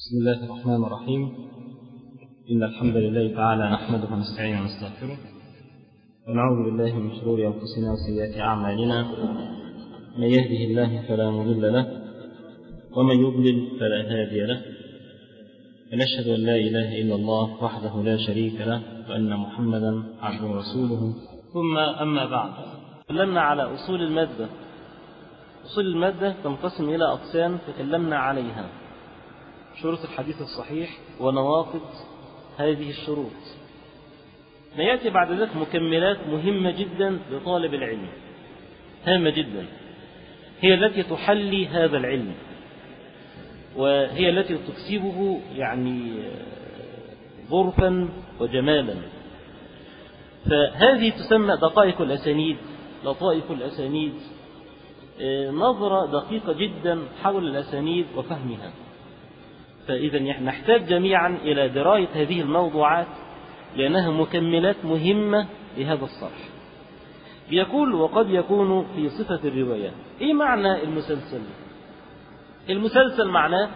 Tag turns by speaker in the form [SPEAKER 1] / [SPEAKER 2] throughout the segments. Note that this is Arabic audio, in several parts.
[SPEAKER 1] بسم الله الرحمن الرحيم. إن الحمد لله تعالى نحمده ونستعينه ونستغفره ونعوذ بالله من شرور أنفسنا وسيئات أعمالنا. من يهده الله فلا مضل له ومن يضلل فلا هادي له، ونشهد أن لا إله إلا الله وحده لا شريك له وأن محمدا عبده ورسوله. ثم أما بعد، تكلمنا على أصول المادة. أصول المادة تنقسم إلى أقسام تكلمنا عليها: شروط الحديث الصحيح ونواقض هذه الشروط. يأتي بعد ذلك مكملات مهمة جدا لطالب العلم، هامة جدا، هي التي تحلي هذا العلم وهي التي تكسبه ظرفا وجمالا. فهذه تسمى دقائق الأسانيد، لطائف الأسانيد، نظرة دقيقة جدا حول الأسانيد وفهمها. فإذا نحتاج جميعا إلى دراية هذه الموضوعات لأنها مكملات مهمة لهذا الصرح. يقول: وقد يكون في صفة الرواية. إيه معنى المسلسل؟ المسلسل معناه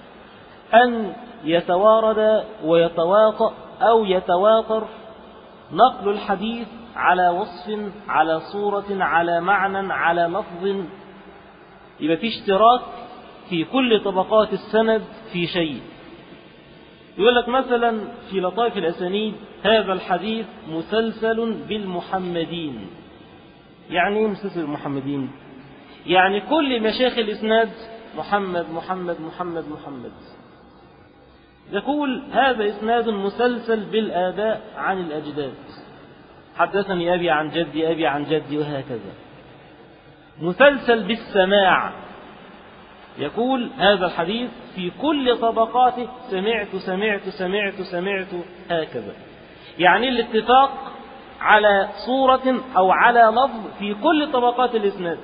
[SPEAKER 1] أن يتوارد ويتواطأ أو يتواتر نقل الحديث على وصف، على صورة، على معنى، على لفظ، يبقى في اشتراك في كل طبقات السند في شيء. يقول لك مثلا في لطائف الأسانيد: هذا الحديث مسلسل بالمحمدين. يعني ايه مسلسل بالمحمدين؟ يعني كل مشايخ الإسناد محمد محمد محمد محمد. يقول: هذا إسناد مسلسل بالآباء عن الأجداد، حدثني أبي عن جدي، أبي عن جدي، وهكذا. مسلسل بالسماع، يقول: هذا الحديث في كل طبقاته سمعت سمعت سمعت سمعت، هكذا. يعني الاتفاق على صورة أو على لفظ في كل طبقات الإسناد.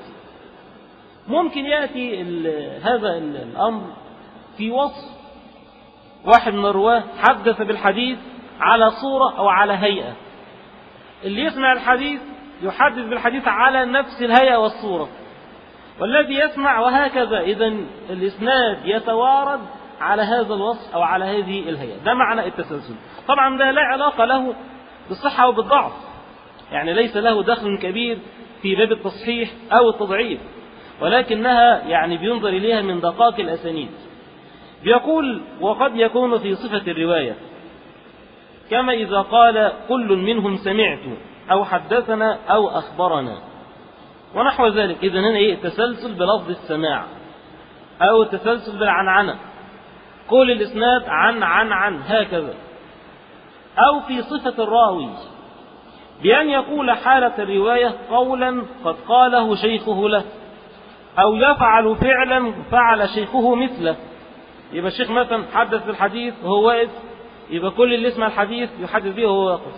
[SPEAKER 1] ممكن يأتي هذا الأمر في وصف واحد من الرواه حدث بالحديث على صورة أو على هيئة، اللي يسمع الحديث يحدث بالحديث على نفس الهيئة والصورة، والذي يسمع، وهكذا. إذن الإسناد يتوارد على هذا الوصف أو على هذه الهيئة. ده معنى التسلسل. طبعا ده لا علاقة له بالصحة وبالضعف، يعني ليس له دخل كبير في باب التصحيح أو التضعيف، ولكنها بينظر إليها من دقائق الأسانيد. بيقول: وقد يكون في صفة الرواية، كما إذا قال كل منهم سمعت أو حدثنا أو أخبرنا ونحو ذلك. إذن هنا التسلسل بلفظ السماع أو التسلسل بالعنعنة، كل الإسناد عن هكذا. أو في صفة الراوي، بأن يقول حالة الرواية قولا قد قاله شيخه له، أو يفعل فعلا فعل شيخه مثله. يبقى الشيخ مثلا حدث بالحديث وهو واقف، يبقى كل اللي يسمع الحديث يحدث به وهو واقف.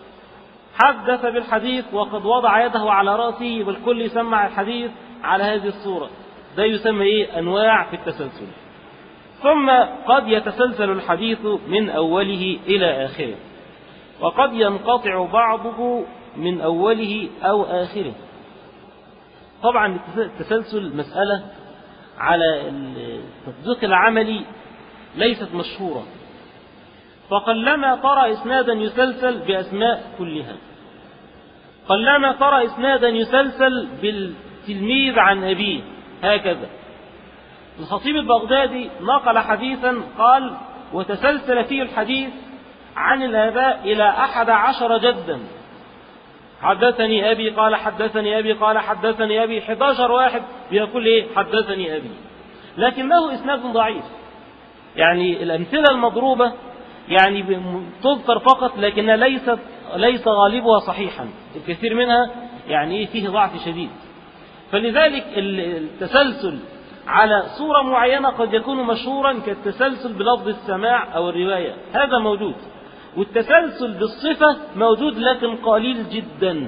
[SPEAKER 1] حدث بالحديث وقد وضع يده على رأسه، يبقى الكل يسمع الحديث على هذه الصورة. ده يسمى أنواع في التسلسل. ثم قد يتسلسل الحديث من أوله إلى آخره، وقد ينقطع بعضه من أوله أو آخره. طبعا التسلسل مسألة على التطبيق العملي ليست مشهورة، فقلما ترى إسنادا يسلسل بأسماء كلها، قلما ترى إسنادا يسلسل بالتلميذ عن أبيه، هكذا. الخطيب البغدادي نقل حديثا قال: وتسلسل فيه الحديث عن الآباء إلى 11 جدا. حدثني أبي قال حدثني أبي قال حدثني أبي، 11 واحد بيقول حدثني أبي، لكنه إسناد ضعيف. الأمثلة المضروبة تذكر فقط، لكنها ليس غالبها صحيحا، الكثير منها فيه ضعف شديد. فلذلك التسلسل على صورة معينة قد يكون مشهورا كالتسلسل بلفظ السماع أو الرواية، هذا موجود. والتسلسل بالصفة موجود لكن قليل جدا.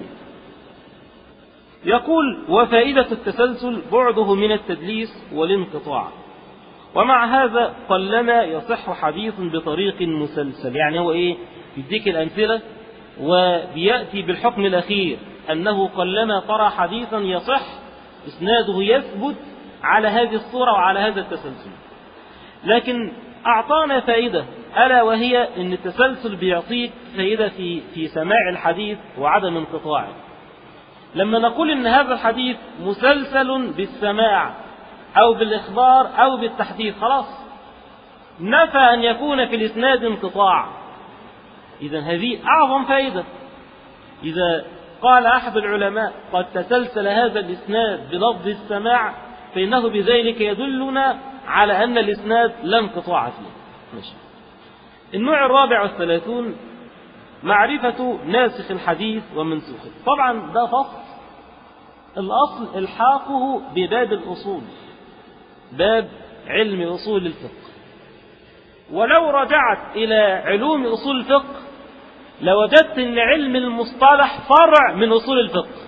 [SPEAKER 1] يقول: وفائدة التسلسل بعده من التدليس والانقطاع، ومع هذا قلما يصح حديث بطريق مسلسل. هو يديك الأمثلة وبيأتي بالحكم الأخير، أنه قلما ترى حديثا يصح إسناده يثبت على هذه الصورة وعلى هذا التسلسل. لكن أعطانا فائدة، ألا وهي أن التسلسل بيعطيك فائدة في سماع الحديث وعدم انقطاعه. لما نقول أن هذا الحديث مسلسل بالسماع أو بالإخبار أو بالتحديث، خلاص نفى أن يكون في الإسناد انقطاع. إذن هذه أعظم فائدة. إذا قال أحد العلماء قد تسلسل هذا الإسناد بلفظ السماع، فإنه بذلك يدلنا على أن الإسناد لا انقطاع فيه. ماشي. النوع 34 معرفة ناسخ الحديث ومنسوخه. طبعا ده فصل الأصل الحاقه بباب الأصول، باب علم أصول الفقه. ولو رجعت إلى علوم أصول الفقه لوجدت أن علم المصطلح فرع من أصول الفقه،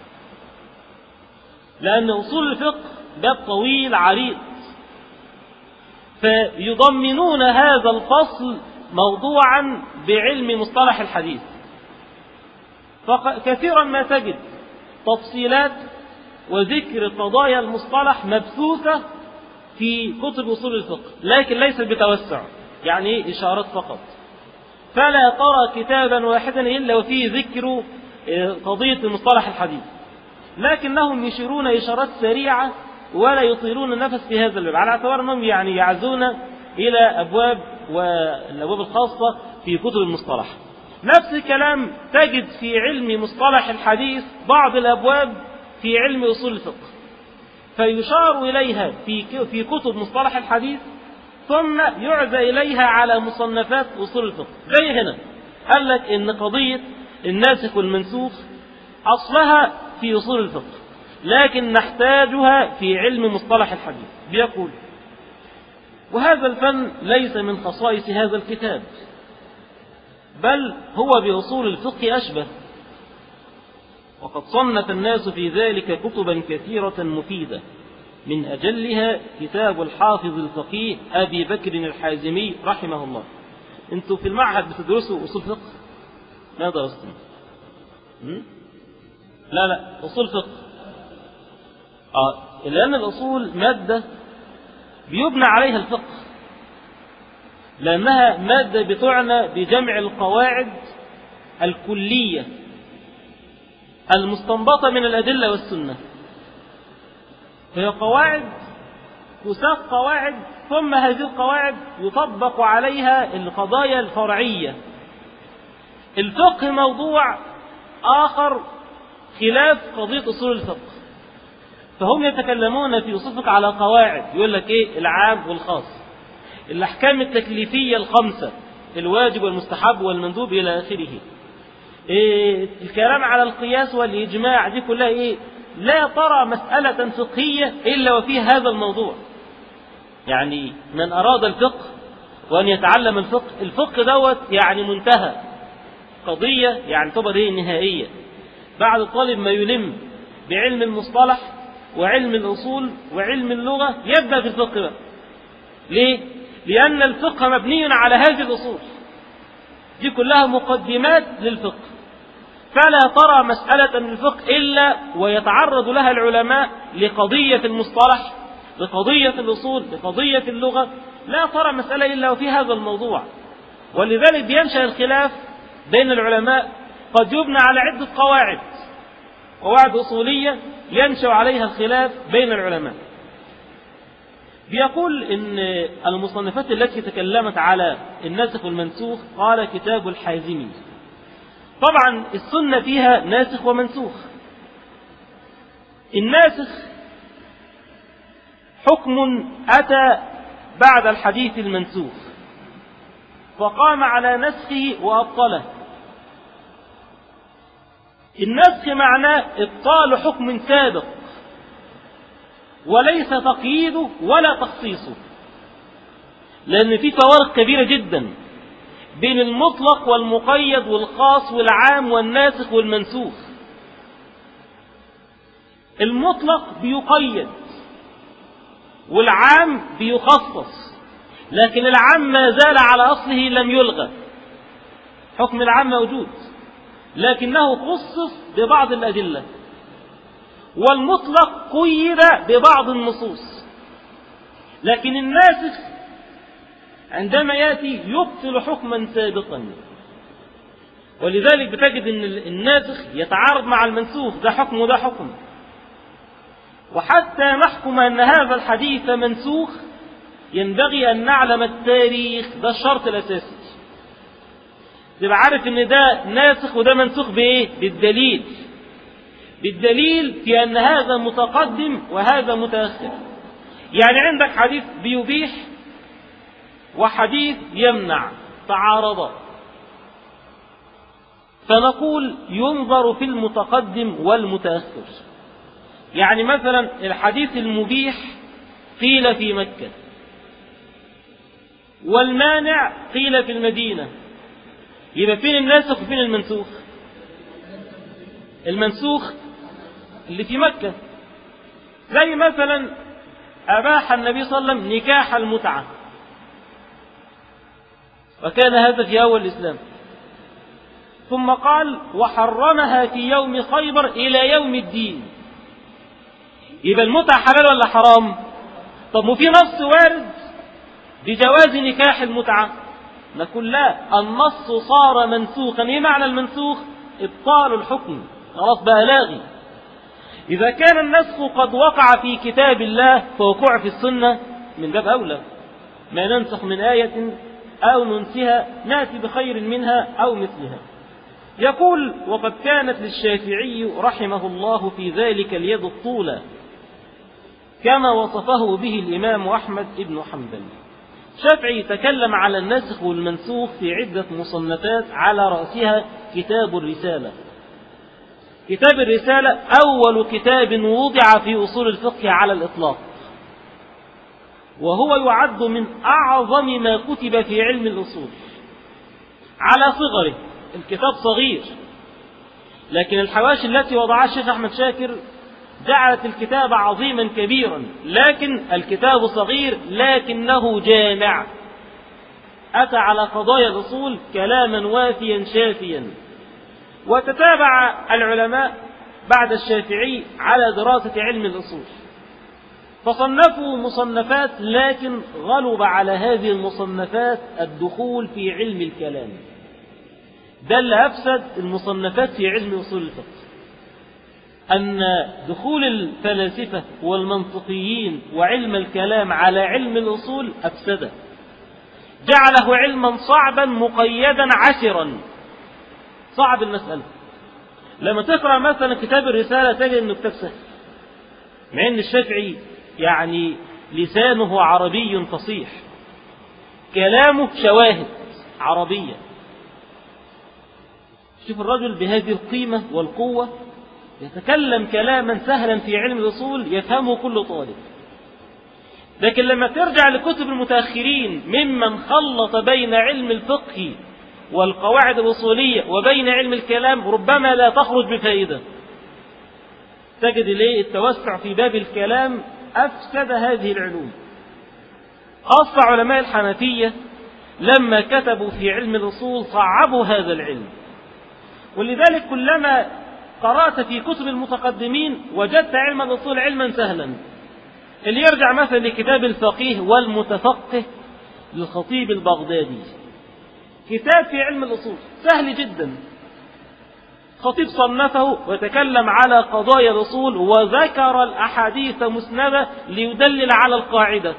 [SPEAKER 1] لأن أصول الفقه باب طويل عريض، فيضمنون هذا الفصل موضوعا بعلم مصطلح الحديث. فكثيرا ما تجد تفصيلات وذكر قضايا المصطلح مبثوثة في كتب أصول الفقه، لكن ليس بتوسع، يعني إشارات فقط. فلا ترى كتابا واحدا إلا وفيه ذكر قضية مصطلح الحديث، لكنهم يشيرون إشارات سريعة ولا يطيلون النفس في هذا الباب، على اعتبار أنهم يعني يعزون إلى أبواب والأبواب الخاصة في كتب المصطلح. نفس الكلام تجد في علم مصطلح الحديث بعض الأبواب في علم أصول الفقه، فيشار إليها في كتب مصطلح الحديث، ثم يعزى إليها على مصنفات أصول الفقه. زي هنا قال لك إن قضية الناسخ والمنسوخ أصلها في أصول الفقه، لكن نحتاجها في علم مصطلح الحديث. بيقول: وهذا الفن ليس من خصائص هذا الكتاب، بل هو بأصول الفقه أشبه، وقد صنف الناس في ذلك كتبا كثيرة مفيدة، من أجلها كتاب الحافظ الفقيه أبي بكر الحازمي رحمه الله. أنتوا في المعهد بتدرسوا أصول فقه؟ لا درستم؟ لا أصول فقه. لأن الأصول مادة بيبنى عليها الفقه، لأنها مادة بتعنى بجمع القواعد الكلية المستنبطة من الأدلة والسنة. هي قواعد تساق قواعد، ثم هذه القواعد يطبق عليها القضايا الفرعية. الفقه موضوع آخر خلاف قضية أصول الفقه، فهم يتكلمون في أصول الفقه على قواعد، يقول لك إيه؟ العام والخاص، الأحكام التكليفية الخمسة، الواجب والمستحب والمندوب إلى آخره. الكلام على القياس والإجماع، دي كلها إيه؟ لا ترى مسألة فقهية إلا وفيها هذا الموضوع. يعني من أراد الفقه وأن يتعلم الفقه، الفقه دوت يعني منتهى قضية، يعني تبقى دي نهائية. بعد الطالب ما يلم بعلم المصطلح وعلم الأصول وعلم اللغة يبدأ في الفقه بقى. ليه؟ لأن الفقه مبني على هذه الأصول، دي كلها مقدمات للفقه. فلا ترى مسألة من الفقه إلا ويتعرض لها العلماء لقضية المصطلح، لقضية الأصول، لقضية اللغة. لا ترى مسألة إلا وفي هذا الموضوع. ولذلك بينشأ الخلاف بين العلماء، قد يبنى على عدة قواعد أصولية ينشأ عليها الخلاف بين العلماء. بيقول إن المصنفات التي تكلمت على الناسخ والمنسوخ قال كتاب الحازمي. طبعا السنة فيها ناسخ ومنسوخ. الناسخ حكم أتى بعد الحديث المنسوخ فقام على نسخه وأبطله. النسخ معناه إبطال حكم سابق، وليس تقييده ولا تخصيصه، لأن في فوارق كبيرة جدا بين المطلق والمقيد والخاص والعام والناسخ والمنسوخ. المطلق بيقيد والعام بيخصص، لكن العام ما زال على أصله لم يلغى، حكم العام موجود لكنه خصص ببعض الأدلة، والمطلق قيد ببعض النصوص. لكن الناسخ عندما يأتي يبطل حكما سابقا. ولذلك بتجد أن الناسخ يتعارض مع المنسوخ، ده حكم وده حكم. وحتى نحكم أن هذا الحديث منسوخ ينبغي أن نعلم التاريخ، ده الشرط الأساسي. تبقى عارف أن ده ناسخ وده منسوخ بإيه؟ بالدليل. بالدليل في أن هذا متقدم وهذا متأخر. يعني عندك حديث بيبيح وحديث يمنع، تعارضا، فنقول ينظر في المتقدم والمتأخر. يعني مثلا الحديث المبيح قيل في مكة، والمانع قيل في المدينة، يبقى فين الناسخ وفين المنسوخ؟ المنسوخ اللي في مكة. زي مثلا أباح النبي صلى الله عليه وسلم نكاح المتعة، وكان هذا في أول الإسلام، ثم قال وحرمها في يوم خيبر إلى يوم الدين. يبقى المتعة حلال ولا حرام؟ طب وفي نص وارد بجواز نكاح المتعة؟ نقول لا، النص صار منسوخا. ايه معنى المنسوخ؟ ابطال الحكم، خلاص بقى لاغي. إذا كان النسخ قد وقع في كتاب الله فوقوع في السنة من باب أولى. ما ننسخ من آية أو ننسها نأتي بخير منها أو مثلها. يقول وقد كانت للشافعي رحمه الله في ذلك اليد الطولى كما وصفه به الإمام أحمد بن حنبل. الشافعي تكلم على الناسخ والمنسوخ في عدة مصنفات، على رأسها كتاب الرسالة. كتاب الرسالة أول كتاب وضع في أصول الفقه على الإطلاق، وهو يعد من أعظم ما كتب في علم الأصول على صغره. الكتاب صغير، لكن الحواشي التي وضعها الشيخ أحمد شاكر جعلت الكتاب عظيما كبيرا. لكن الكتاب صغير لكنه جامع، أتى على قضايا الأصول كلاما وافيا شافيا. وتتابع العلماء بعد الشافعي على دراسة علم الأصول، فصنفوا مصنفات، لكن غلب على هذه المصنفات الدخول في علم الكلام. ده اللي أفسد المصنفات في علم أصول الفقه، أن دخول الفلاسفة والمنطقيين وعلم الكلام على علم الأصول أفسده، جعله علما صعبا مقيدا عسرا. صعب المسألة. لما تقرأ مثلا كتاب الرسالة تجد أنه كتاب سهل، مع أن الشافعي يعني لسانه عربي فصيح، كلامه شواهد عربية. شوف الرجل بهذه القيمة والقوة يتكلم كلاما سهلا في علم الأصول يفهمه كل طالب. لكن لما ترجع لكتب المتأخرين ممن خلط بين علم الفقه والقواعد الأصولية وبين علم الكلام ربما لا تخرج بفائدة. تجد ليه التوسع في باب الكلام أفسد هذه العلوم. خاصة علماء الحنفية لما كتبوا في علم الأصول صعبوا هذا العلم. ولذلك كلما قرأت في كتب المتقدمين وجدت علم الأصول علما سهلا. اللي يرجع مثلا لكتاب الفقيه والمتفقه للخطيب البغدادي، كتاب في علم الأصول سهل جدا، خطيب صنفه وتكلم على قضايا الأصول وذكر الأحاديث مسندة ليدلل على القاعدة.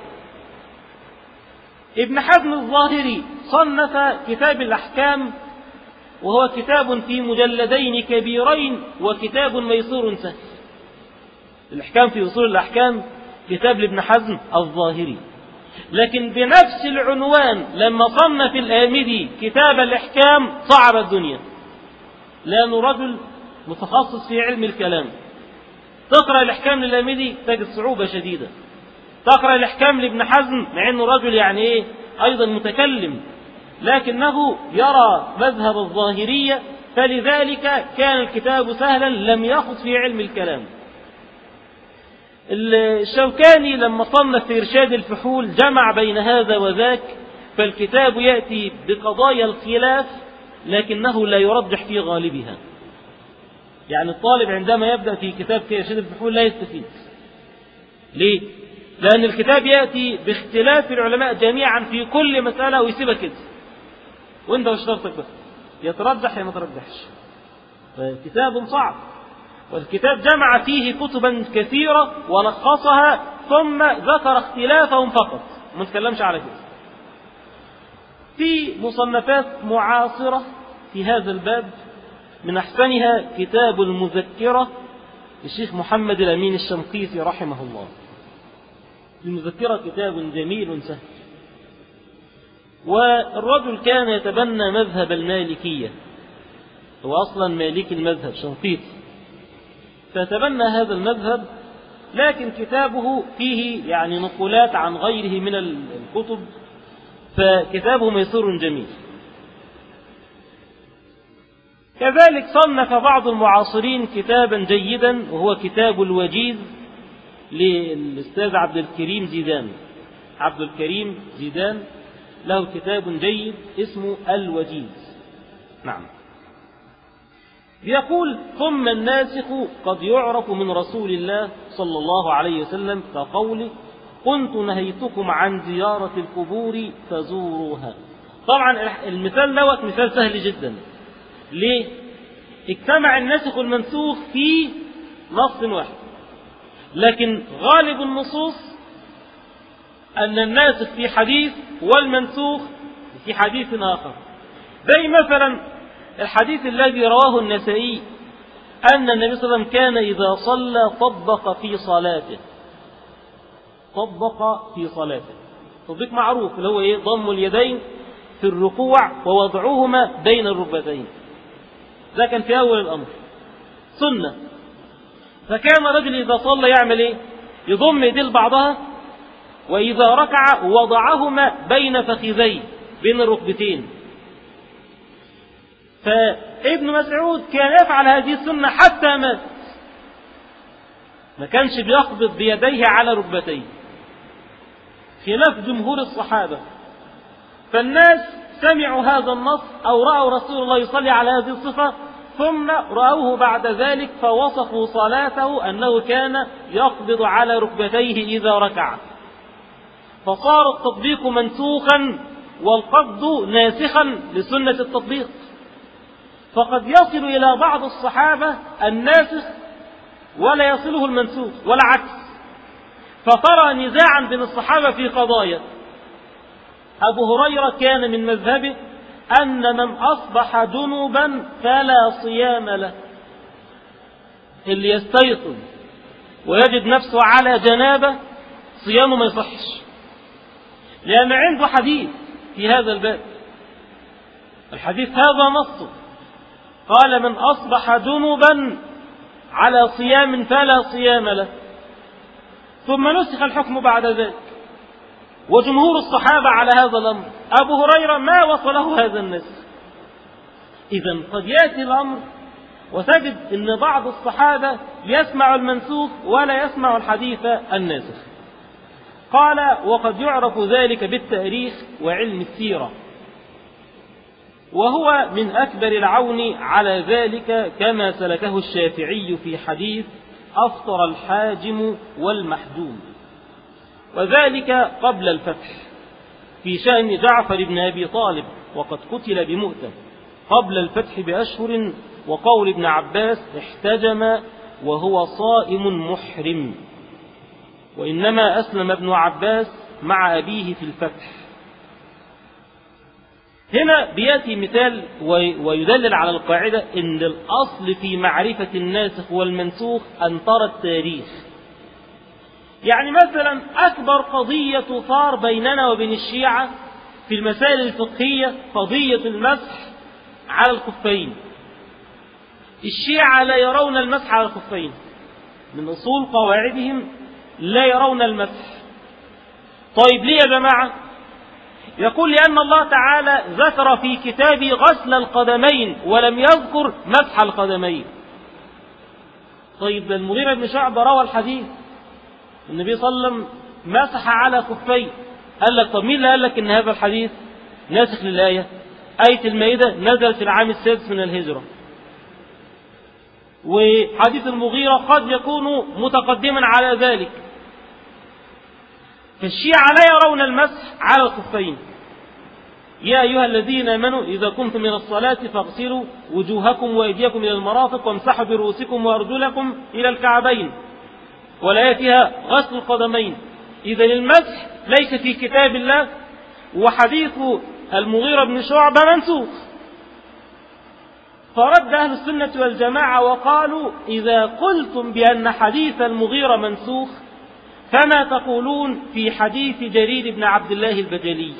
[SPEAKER 1] ابن حزم الظاهري صنف كتاب الأحكام، وهو كتاب في مجلدين كبيرين وكتاب ميسور سهل. الأحكام في أصول الأحكام كتاب لابن حزم الظاهري. لكن بنفس العنوان لما صنف الآمدي كتاب الأحكام صعب الدنيا، لأنه رجل متخصص في علم الكلام. تقرأ الأحكام للآمدي تجد صعوبة شديدة. تقرأ الأحكام لابن حزم مع أنه رجل يعني أيضا متكلم، لكنه يرى مذهب الظاهرية، فلذلك كان الكتاب سهلا لم يخض في علم الكلام. الشوكاني لما صنف في إرشاد الفحول جمع بين هذا وذاك، فالكتاب يأتي بقضايا الخلاف لكنه لا يرجح في غالبها. يعني الطالب عندما يبدأ في كتاب إرشاد الفحول لا يستفيد. ليه؟ لأن الكتاب يأتي باختلاف العلماء جميعا في كل مسألة ويسيبك كده، وانت وشطارتك بقى يترجح يا ما ترجحش. كتاب صعب، والكتاب جمع فيه كتبا كثيرة ولخصها ثم ذكر اختلافهم فقط، ما نتكلمش على كده. في مصنفات معاصرة في هذا الباب، من أحسنها كتاب المذكرة للشيخ محمد الأمين الشنقيطي رحمه الله. المذكرة كتاب جميل سهل، والرجل كان يتبنى مذهب المالكية، هو أصلا مالك المذهب شنقيطي، فتبنى هذا المذهب، لكن كتابه فيه يعني نقولات عن غيره من الكتب، فكتابه ميسور جميل. كذلك صنف بعض المعاصرين كتابا جيدا، وهو كتاب الوجيز للأستاذ عبد الكريم زيدان. عبد الكريم زيدان له كتاب جيد اسمه الوجيز. نعم. يقول: ثم الناسخ قد يعرف من رسول الله صلى الله عليه وسلم كقوله: كنت نهيتكم عن زيارة القبور فزوروها. طبعا المثال دوت مثال سهل جدا. ليه؟ اجتمع الناسخ والمنسوخ في نص واحد، لكن غالب النصوص أن الناسخ في حديث والمنسوخ في حديث آخر. زي مثلا الحديث الذي رواه النسائي أن النبي صلى الله عليه وسلم كان إذا صلى طبق في صلاته. طبق في صلاته، تطبيق معروف اللي هو إيه؟ ضم اليدين في الركوع ووضعهما بين الركبتين. ده كان في أول الأمر سنة. فكان رجل إذا صلى يعمل إيه؟ يضم يديه لبعضها، وإذا ركع وضعهما بين فخذيه بين الركبتين. فابن مسعود كان يفعل هذه السنة حتى مات، ما كانش بيقبض بيديه على ركبتيه خلاف جمهور الصحابة. فالناس سمعوا هذا النص أو رأوا رسول الله يصلي على هذه الصفة، ثم رأوه بعد ذلك فوصفوا صلاته أنه كان يقبض على ركبتيه إذا ركع، فصار التطبيق منسوخا والقبض ناسخا لسنة التطبيق. فقد يصل إلى بعض الصحابة الناسخ ولا يصله المنسوخ والعكس، فترى نزاعا بين الصحابة في قضايا. أبو هريرة كان من مذهبه أن من أصبح جنوبا فلا صيام له. اللي يستيقظ ويجد نفسه على جنابه صيامه ما يصحش، لأن عنده حديث في هذا الباب. الحديث هذا نص، قال: من أصبح جنوبا على صيام فلا صيام له. ثم نسخ الحكم بعد ذلك، وجمهور الصحابة على هذا الأمر. أبو هريرة ما وصله هذا النسخ. إذن قد يأتي الأمر وتجد أن بعض الصحابة يسمع المنسوخ ولا يسمع الحديث الناسخ. قال: وقد يعرف ذلك بالتاريخ وعلم السيرة، وهو من أكبر العون على ذلك، كما سلكه الشافعي في حديث أفطر الحاجم والمحجوم، وذلك قبل الفتح، في شأن جعفر بن أبي طالب وقد قتل بمؤتة قبل الفتح بأشهر، وقول ابن عباس: احتجم وهو صائم محرم، وإنما أسلم ابن عباس مع أبيه في الفتح. هنا بيأتي مثال ويدلل على القاعدة إن الأصل في معرفة الناسخ والمنسوخ أن ترى التاريخ. يعني مثلا أكبر قضية تثار بيننا وبين الشيعة في المسائل الفقهية قضية المسح على الخفين. الشيعة لا يرون المسح على الخفين، من أصول قواعدهم لا يرون المسح. طيب ليه يا جماعة؟ يقول: لأن الله تعالى ذكر في كتابه غسل القدمين ولم يذكر مسح القدمين. طيب ده المغيرة بن شعبة روى الحديث النبي صلى الله عليه وسلم مسح على خفيه. قال لك: طب مين اللي قال لك ان هذا الحديث ناسخ للآية؟ آية المائدة نزلت في العام السادس من الهجرة، وحديث المغيرة قد يكون متقدما على ذلك. فالشيعة لا يرون المسح على الخفين. يا أيها الذين آمنوا إذا قمتم من الصلاة فاغسلوا وجوهكم وأيديكم إلى المرافق وامسحوا برؤوسكم وأرجلكم إلى الكعبين، ولا فيها غسل القدمين. إذا المسح ليس في كتاب الله، وحديث المغيرة بن شعبة منسوخ. فرد أهل السنة والجماعة وقالوا إذا قلتم بأن حديث المغيرة منسوخ فما تقولون في حديث جرير بن عبد الله البجلي؟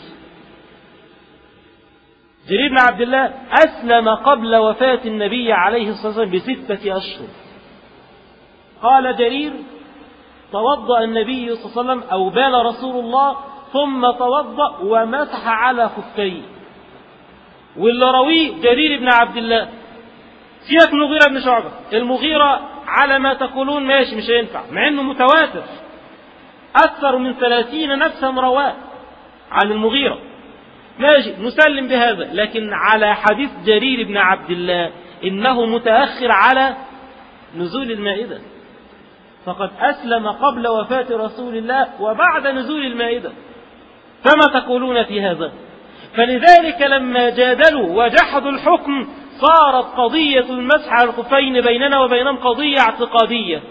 [SPEAKER 1] جرير بن عبد الله أسلم قبل وفاة النبي عليه الصلاة والسلام ب6 أشهر. قال جرير توضأ النبي صلى الله عليه وسلم أو بال رسول الله ثم توضأ ومسح على خفيه. واللي رويه جرير بن عبد الله. سيبك من المغيرة بن شعبة، المغيرة على ما تقولون ماشي مش هينفع، مع انه متواتر أكثر من 30 نفسا رواه عن المغيرة، ماشي نسلم بهذا. لكن على حديث جرير بن عبد الله إنه متأخر على نزول المائدة، فقد أسلم قبل وفاة رسول الله وبعد نزول المائدة، فما تقولون في هذا؟ فلذلك لما جادلوا وجحدوا الحكم صارت قضية المسح على الخفين بيننا وبينهم قضية اعتقادية،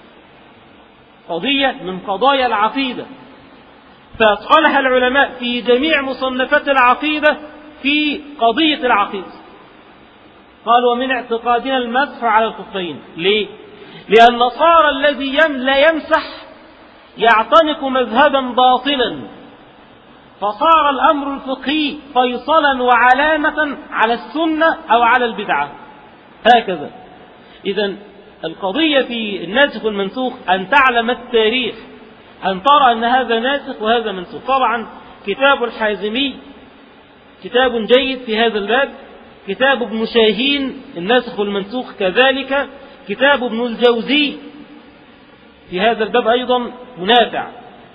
[SPEAKER 1] قضية من قضايا العقيدة. فاصطلح العلماء في جميع مصنفات العقيدة في قضية العقيدة، قالوا ومن اعتقادنا المسح على الخفين. ليه؟ لأن صار الذي لا يمسح يعتنق مذهبا باطلا، فصار الأمر الفقهي فيصلا وعلامة على السنة أو على البدعة هكذا. إذن القضية في الناسخ والمنسوخ أن تعلم التاريخ، أن ترى أن هذا ناسخ وهذا منسوخ. طبعا كتاب الحازمي كتاب جيد في هذا الباب، كتاب ابن شاهين الناسخ والمنسوخ كذلك، كتاب ابن الجوزي في هذا الباب أيضا منافع.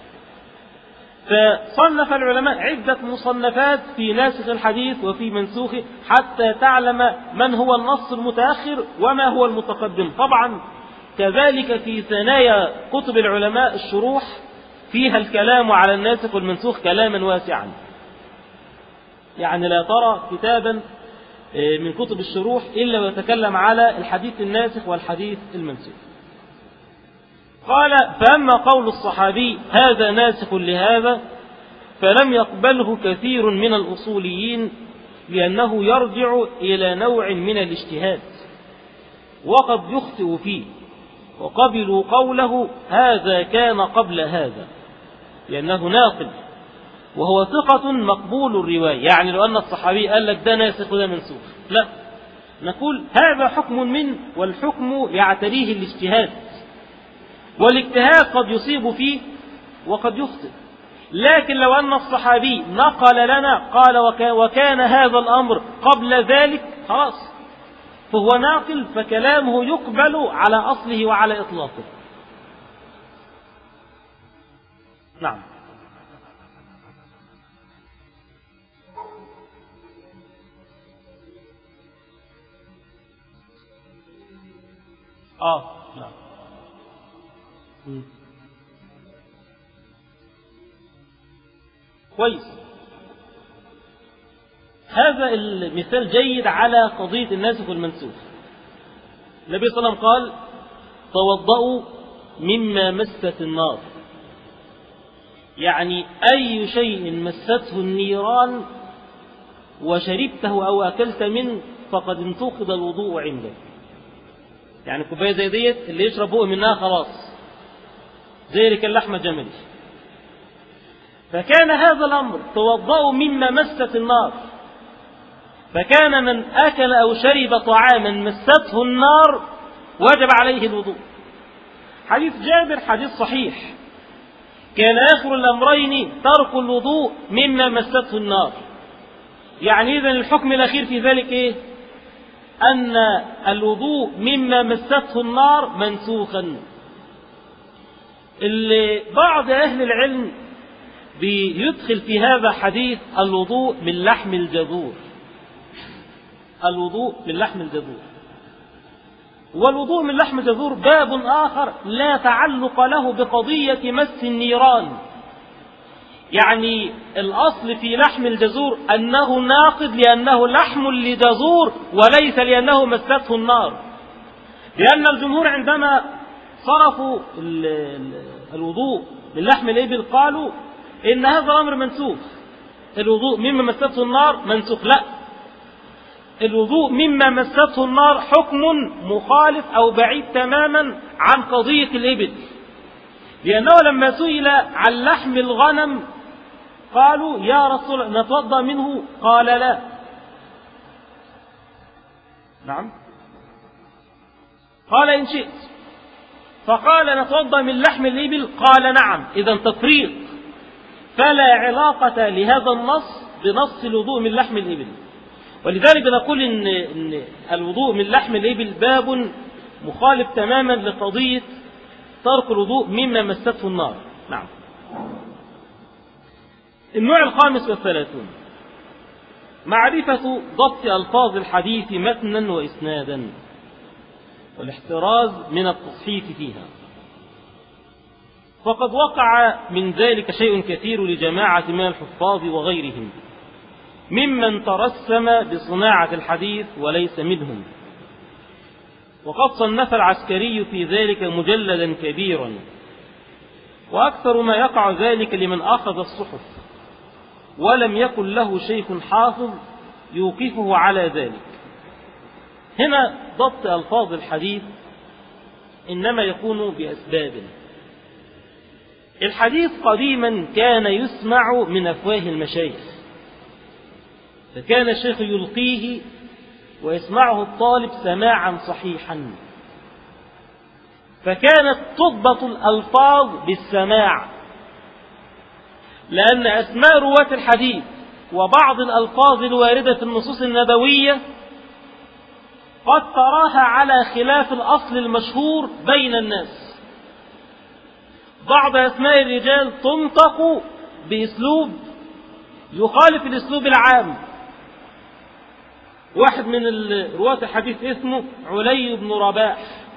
[SPEAKER 1] فصنف العلماء عدة مصنفات في ناسخ الحديث وفي منسوخه حتى تعلم من هو النص المتأخر وما هو المتقدم. طبعا كذلك في ثنايا كتب العلماء الشروح فيها الكلام على الناسخ والمنسوخ كلاما واسعا، يعني لا ترى كتابا من كتب الشروح إلا ويتكلم على الحديث الناسخ والحديث المنسوخ. قال فأما قول الصحابي هذا ناسخ لهذا فلم يقبله كثير من الأصوليين، لأنه يرجع إلى نوع من الاجتهاد وقد يخطئ فيه، وقبلوا قوله هذا كان قبل هذا لأنه ناقل وهو ثقة مقبول الرواية. يعني لو أن الصحابي قال لك ده ناسخ وده منسوخ، لا، نقول هذا حكم منه، والحكم يعتريه الاجتهاد، والاجتهاد قد يصيب فيه وقد يخطئ. لكن لو أن الصحابي نقل لنا قال وكان هذا الأمر قبل ذلك، خلاص فهو ناقل، فكلامه يقبل على أصله وعلى إطلاقه. نعم. نعم. كويس. هذا المثال جيد على قضية الناسخ والمنسوخ. النبي صلى الله عليه وسلم قال توضؤوا مما مست النار، يعني أي شيء مسته النيران وشربته أو أكلت منه فقد انتقض الوضوء عندك. يعني كوباية زي ديت اللي يشرب بقى منها خلاص زي اللحمة جمل. فكان هذا الأمر توضؤوا مما مست النار، فكان من أكل أو شرب طعاما مسته النار وجب عليه الوضوء. حديث جابر حديث صحيح، كان آخر الأمرين ترك الوضوء مما مسته النار. يعني إذن الحكم الأخير في ذلك إيه؟ أن الوضوء مما مسته النار منسوخا. اللي بعض أهل العلم بيدخل في هذا حديث الوضوء من لحم الجذور، الوضوء من لحم الجذور. والوضوء من لحم الجذور باب آخر لا تعلق له بقضية مس النيران، يعني الأصل في لحم الجزور أنه ناقض لأنه لحم لجزور وليس لأنه مسته النار، لأن الجمهور عندما صرفوا الوضوء من لحم الإبل قالوا إن هذا الأمر منسوخ، الوضوء مما مسته النار منسوخ. لا، الوضوء مما مسته النار حكم مخالف أو بعيد تماما عن قضية الإبل، لأنه لما سئل عن لحم الغنم قالوا يا رسول الله نتوضأ منه؟ قال لا. نعم، قال إن شئت، فقال نتوضأ من لحم الإبل؟ قال نعم. إذا تفريق، فلا علاقة لهذا النص بنص الوضوء من لحم الإبل. ولذلك نقول إن الوضوء من لحم الإبل باب مخالف تماما لقضية ترك الوضوء مما مسته النار. نعم. النوع 35 معرفة ضبط ألفاظ الحديث متنا وإسنادا والاحتراز من التصحيف فيها، فقد وقع من ذلك شيء كثير لجماعة من الحفاظ وغيرهم ممن ترسم بصناعة الحديث وليس منهم، وقد صنف العسكري في ذلك مجلدا كبيرا، وأكثر ما يقع ذلك لمن أخذ الصحف ولم يكن له شيخ حافظ يوقفه على ذلك. هنا ضبط ألفاظ الحديث إنما يكون بأسباب. الحديث قديما كان يسمع من أفواه المشايخ، فكان الشيخ يلقيه ويسمعه الطالب سماعا صحيحا، فكانت تضبط الألفاظ بالسماع، لأن أسماء رواة الحديث وبعض الألفاظ الواردة في النصوص النبوية قد تراها على خلاف الأصل المشهور بين الناس. بعض أسماء الرجال تنطق بأسلوب يخالف الأسلوب العام. واحد من رواة الحديث اسمه علي بن رباح،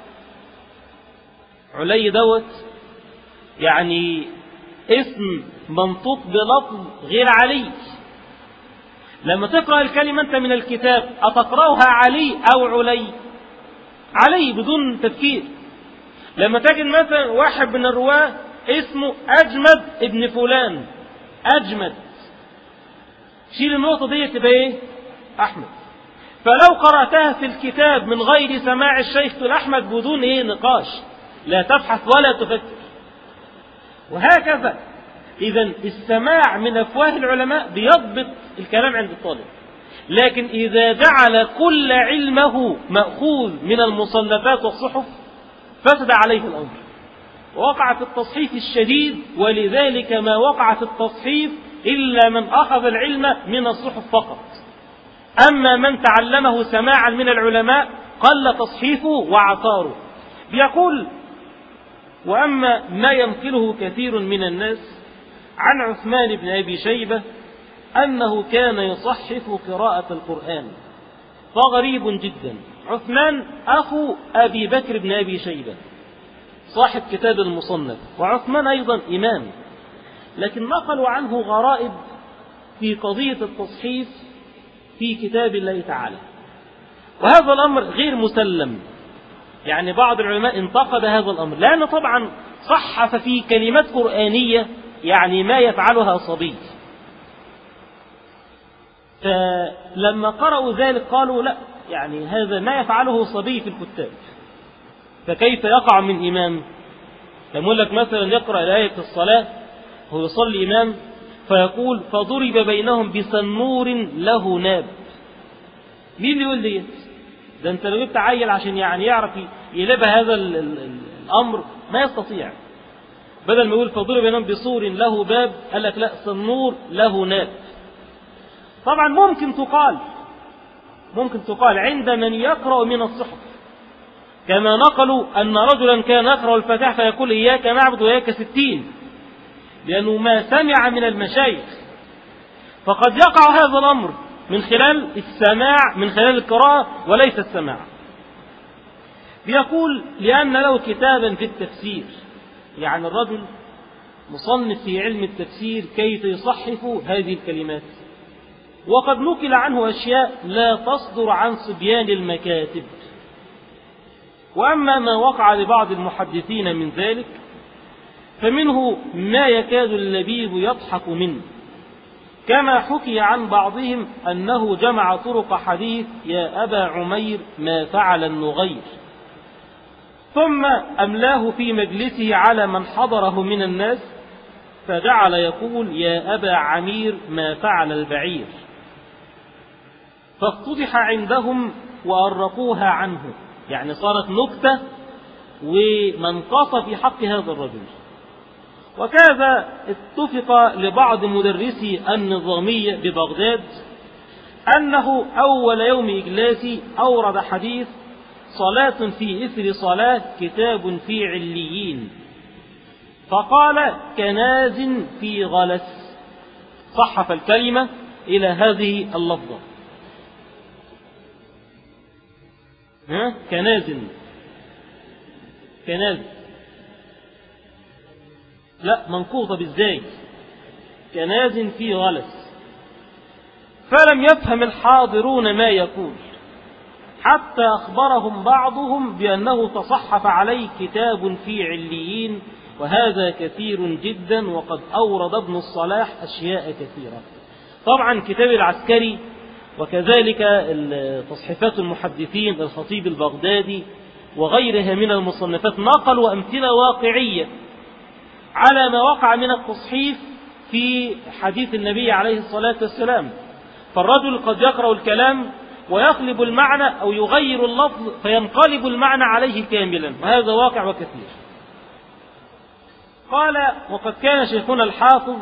[SPEAKER 1] علي دوت يعني اسم منطوق بلفظ غير علي. لما تقرأ الكلمة أنت من الكتاب أتقرأها علي أو علي؟ علي بدون تفكير. لما تجد مثلا واحد من الرواة اسمه أجمد ابن فلان، أجمد، شيل النقطة دي تبقى إيه؟ أحمد. فلو قرأتها في الكتاب من غير سماع الشيخ الأحمد بدون إيه نقاش، لا تبحث ولا تفكر. وهكذا إذا السماع من أفواه العلماء بيضبط الكلام عند الطالب، لكن إذا جعل كل علمه مأخوذ من المصنفات والصحف فسد عليه الأمر، ووقع في التصحيف الشديد. ولذلك ما وقع في التصحيف إلا من أخذ العلم من الصحف فقط، أما من تعلمه سماعا من العلماء قل تصحيفه وعثاره. بيقول وأما ما ينقله كثير من الناس عن عثمان بن أبي شيبة أنه كان يصحف قراءة القرآن فغريب جدا. عثمان أخو أبي بكر بن أبي شيبة صاحب كتاب المصنف، وعثمان أيضا إمام، لكن نقلوا عنه غرائب في قضية التصحيف في كتاب الله تعالى، وهذا الأمر غير مسلم. يعني بعض العلماء انتقد هذا الأمر، لأن طبعا صحف في كلمات قرآنية يعني ما يفعلها صبي. فلما قرأوا ذلك قالوا لا، يعني هذا ما يفعله صبي في الكتاب، فكيف يقع من إمام؟ يقول لك مثلا يقرأ الآية في الصلاة هو يصلي إمام فيقول فضرب بينهم بسنور له ناب. مين اللي يقول دي؟ ده انت لو جبت عيل عشان يعني يعرف يلبى هذا الأمر ما يستطيع. بدل ما يقول فضرب بينهم بسور له باب قال لك لا، سنور له ناب. طبعا ممكن تقال عند من يقرأ من الصحف، كما نقلوا أن رجلا كان يقرأ الفاتحة فيقول إياك نعبد وإياك 60، لأنه ما سمع من المشايخ. فقد يقع هذا الأمر من خلال السماع، من خلال القراءة وليس السماع. بيقول لأن له كتابا في التفسير، يعني الرجل مصنف في علم التفسير كيف يصحف هذه الكلمات، وقد نقل عنه أشياء لا تصدر عن صبيان المكاتب. وأما ما وقع لبعض المحدثين من ذلك فمنه ما يكاد اللبيب يضحك منه، كما حكي عن بعضهم أنه جمع طرق حديث يا أبا عمير ما فعل النغير، ثم أملاه في مجلسه على من حضره من الناس، فجعل يقول يا أبا عمير ما فعل البعير، فافتضح عندهم وأرقوها عنه، يعني صارت نكتة ومنقصة في حق هذا الرجل. وكذا اتفق لبعض مدرسي النظامية ببغداد أنه أول يوم إجلاسي أورد حديث صلاة في إثر صلاة كتاب في عليين، فقال كناز في غلس، صحف الكلمة إلى هذه اللفظة كناز لا منقوطة بالزاي، كناز في غلس. فلم يفهم الحاضرون ما يقول حتى أخبرهم بعضهم بأنه تصحف عليه كتاب في عليين، وهذا كثير جدا، وقد أورد ابن الصلاح أشياء كثيرة. طبعا كتاب العسكري وكذلك تصحيفات المحدثين الخطيب البغدادي وغيرها من المصنفات نقلوا أمثلة واقعية على ما وقع من التصحيف في حديث النبي عليه الصلاة والسلام. فالرجل قد يقرأ الكلام ويقلب المعنى أو يغير اللفظ فينقلب المعنى عليه كاملا، وهذا واقع وكثير. قال وقد كان شيخنا الحافظ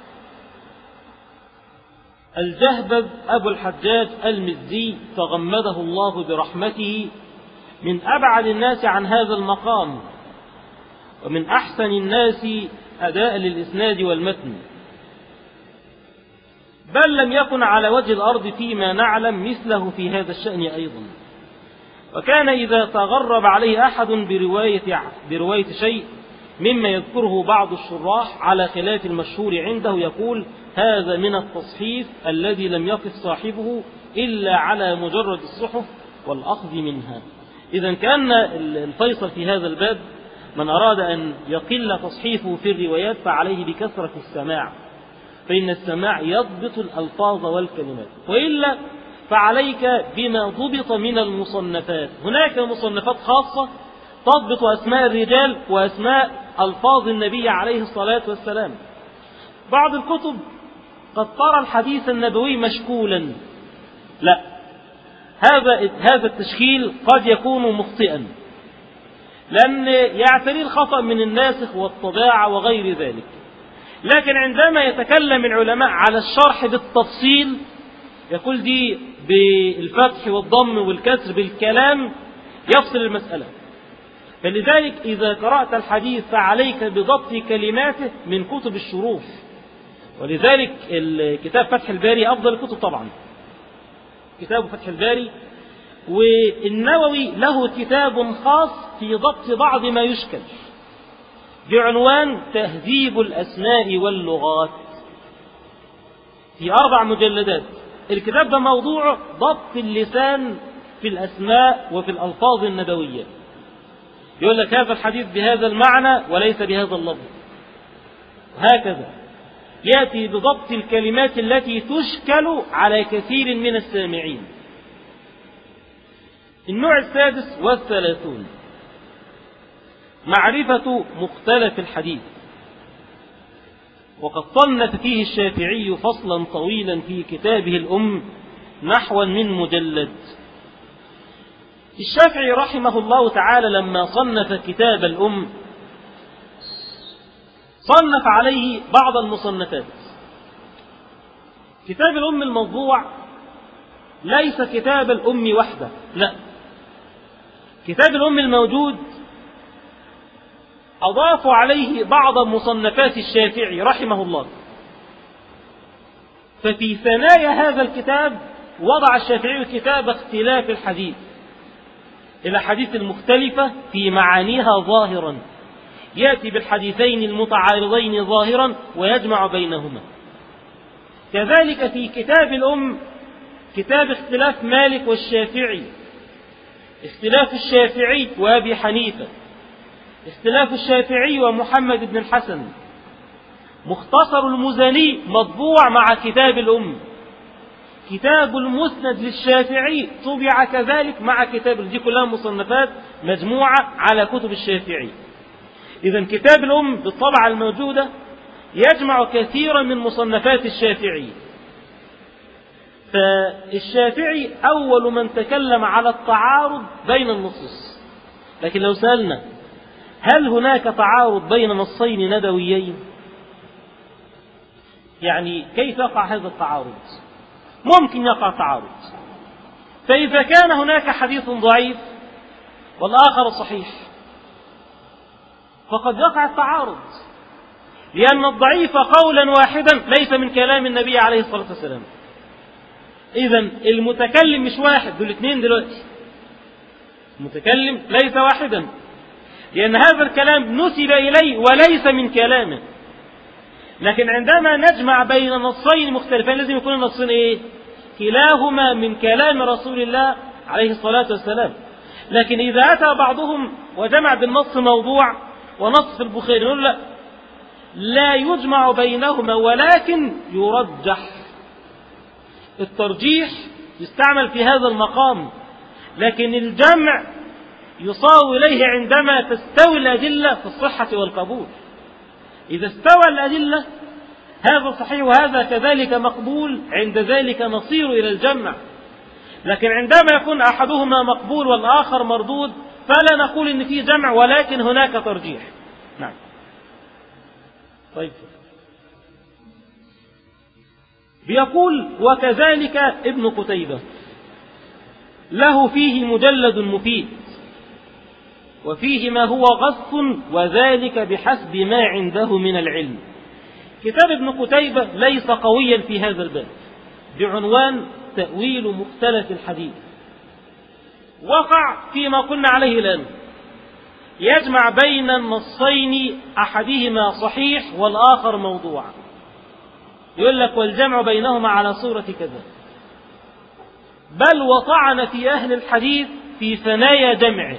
[SPEAKER 1] الجهبذ أبو الحجاج المزي تغمده الله برحمته من أبعد الناس عن هذا المقام، ومن أحسن الناس أداء للإسناد والمتن، بل لم يكن على وجه الأرض فيما نعلم مثله في هذا الشأن أيضا. وكان إذا تغرب عليه أحد برواية شيء مما يذكره بعض الشراح على خلاف المشهور عنده يقول هذا من التصحيف الذي لم يقف صاحبه إلا على مجرد الصحف والأخذ منها. إذا كان الفيصل في هذا الباب من أراد أن يقل تصحيفه في الروايات فعليه بكثرة السماع، فإن السماع يضبط الألفاظ والكلمات، وإلا فعليك بما ضبط من المصنفات. هناك مصنفات خاصة تضبط أسماء الرجال وأسماء ألفاظ النبي عليه الصلاة والسلام. بعض الكتب قد ترى الحديث النبوي مشكولا، لا، هذا التشكيل قد يكون مخطئا، لأن يعتري الخطأ من الناسخ والطباعة وغير ذلك. لكن عندما يتكلم العلماء على الشرح بالتفصيل يقول دي بالفتح والضم والكسر بالكلام يفصل المسألة. فلذلك إذا قرأت الحديث فعليك بضبط كلماته من كتب الشروح، ولذلك الكتاب فتح الباري أفضل الكتب طبعا، كتاب فتح الباري. والنووي له كتاب خاص في ضبط بعض ما يشكل بعنوان تهذيب الأسماء واللغات، في 4 مجلدات. الكتاب ده موضوع ضبط اللسان في الأسماء وفي الألفاظ النبوية. يقول لك هذا الحديث بهذا المعنى وليس بهذا اللفظ، هكذا يأتي بضبط الكلمات التي تشكل على كثير من السامعين. النوع 36 معرفة مختلف الحديث، وقد صنف فيه الشافعي فصلا طويلا في كتابه الأم نحو من مجلد. الشافعي رحمه الله تعالى لما صنف كتاب الأم صنف عليه بعض المصنفات. كتاب الأم الموضوع ليس كتاب الأم وحده، لا، كتاب الأم الموجود أضافوا عليه بعض مصنفات الشافعي رحمه الله. ففي ثنايا هذا الكتاب وضع الشافعي كتاب اختلاف الحديث، الأحاديث المختلفة في معانيها ظاهرا، يأتي بالحديثين المتعارضين ظاهرا ويجمع بينهما. كذلك في كتاب الأم، كتاب اختلاف مالك والشافعي، اختلاف الشافعي وأبي حنيفة، اختلاف الشافعي ومحمد بن الحسن، مختصر المزني مطبوع مع كتاب الأم، كتاب المسند للشافعي طبع كذلك مع كتاب، دي كلها مصنفات مجموعة على كتب الشافعي. إذن كتاب الأم بالطبعة الموجودة يجمع كثيرا من مصنفات الشافعي. فالشافعي أول من تكلم على التعارض بين النصوص. لكن لو سألنا هل هناك تعارض بين نصين ندويين؟ يعني كيف يقع هذا التعارض؟ ممكن يقع تعارض. فإذا كان هناك حديث ضعيف والآخر صحيح فقد يقع التعارض، لأن الضعيف قولا واحدا ليس من كلام النبي عليه الصلاة والسلام. إذن المتكلم مش واحد، دول اثنين دلوقتي. المتكلم ليس واحدا، لأن هذا الكلام نسب إليه وليس من كلامه. لكن عندما نجمع بين نصين مختلفين لازم يكون النصين إيه؟ كلاهما من كلام رسول الله عليه الصلاة والسلام. لكن إذا أتى بعضهم وجمع بالنص موضوع ونص في البخاري نقول لا يجمع بينهما ولكن يرجح. الترجيح يستعمل في هذا المقام، لكن الجمع يصار إليه عندما تستوي الأدلة في الصحة والقبول. إذا استوى الأدلة هذا صحيح وهذا كذلك مقبول، عند ذلك نصير إلى الجمع. لكن عندما يكون أحدهما مقبول والآخر مردود فلا نقول إن في جمع ولكن هناك ترجيح. نعم. طيب، بيقول وكذلك ابن قتيبة له فيه مجلد مفيد وفيه ما هو غث وذلك بحسب ما عنده من العلم. كتاب ابن قتيبة ليس قويا في هذا الباب بعنوان تأويل مختلف الحديث، وقع فيما قلنا عليه الآن، يجمع بين النصين أحدهما صحيح والآخر موضوع، يقول لك والجمع بينهما على صورة كذا، بل وطعن في أهل الحديث في ثنايا جمعه،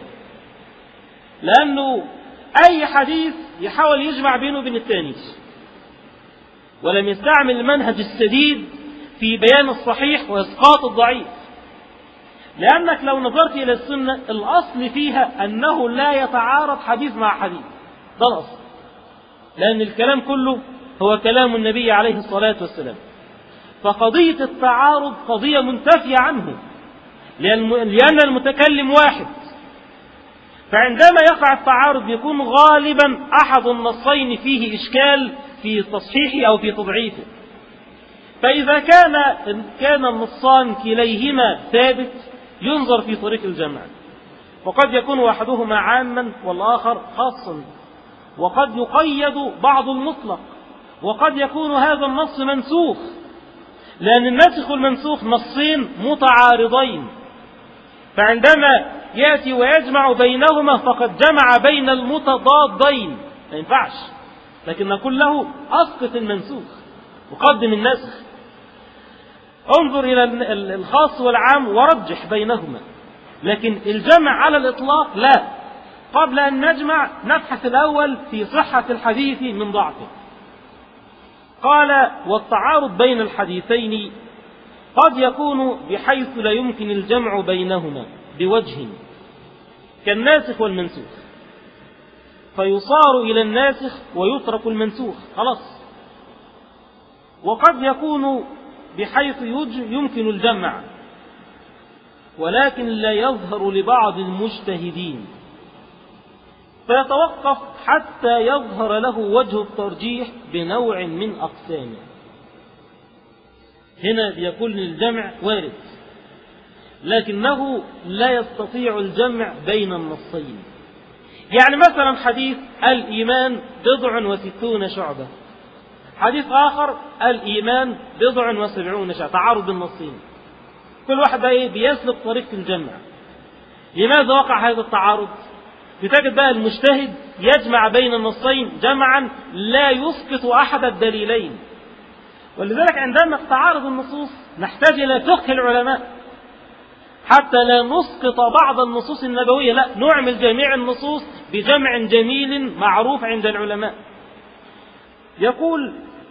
[SPEAKER 1] لأنه أي حديث يحاول يجمع بينه وبين الثاني، ولم يستعمل المنهج السديد في بيان الصحيح وإسقاط الضعيف. لأنك لو نظرت إلى السنة الأصل فيها أنه لا يتعارض حديث مع حديث، ده الأصل، لأن الكلام كله هو كلام النبي عليه الصلاة والسلام. فقضية التعارض قضية منتفية عنه، لأن المتكلم واحد. فعندما يقع التعارض يكون غالبا أحد النصين فيه إشكال في تصحيحه أو في تضعيفه. فإذا كان النصان كليهما ثابت ينظر في طريق الجمع، وقد يكون أحدهما عاما والآخر خاصا، وقد يقيد بعض المطلق، وقد يكون هذا النص منسوخ، لأن الناسخ والمنسوخ نصين متعارضين، فعندما يأتي ويجمع بينهما فقد جمع بين المتضادين، ما ينفعش. لكن نقول له أسقط المنسوخ وقدم النسخ، انظر إلى الخاص والعام ورجح بينهما. لكن الجمع على الإطلاق لا، قبل أن نجمع نبحث الأول في صحة الحديث من ضعفه. قال والتعارض بين الحديثين قد يكون بحيث لا يمكن الجمع بينهما بوجه كالناسخ والمنسوخ، فيصار إلى الناسخ ويترك المنسوخ خلاص. وقد يكون بحيث يمكن الجمع ولكن لا يظهر لبعض المجتهدين، فيتوقف حتى يظهر له وجه الترجيح بنوع من أقسامه. هنا يقول الجمع وارد، لكنه لا يستطيع الجمع بين النصين. يعني مثلا حديث الإيمان 69 شعبة، حديث آخر الإيمان 79 شعبة، تعارض النصين، كل واحد بيسلك طريقة الجمع. لماذا وقع هذا التعارض؟ بتجد بقى المجتهد يجمع بين النصين جمعا لا يسقط أحد الدليلين. ولذلك عندما تتعارض النصوص نحتاج إلى فقه العلماء حتى لا نسقط بعض النصوص النبوية، لا، نعمل جميع النصوص بجمع جميل معروف عند العلماء. يقول: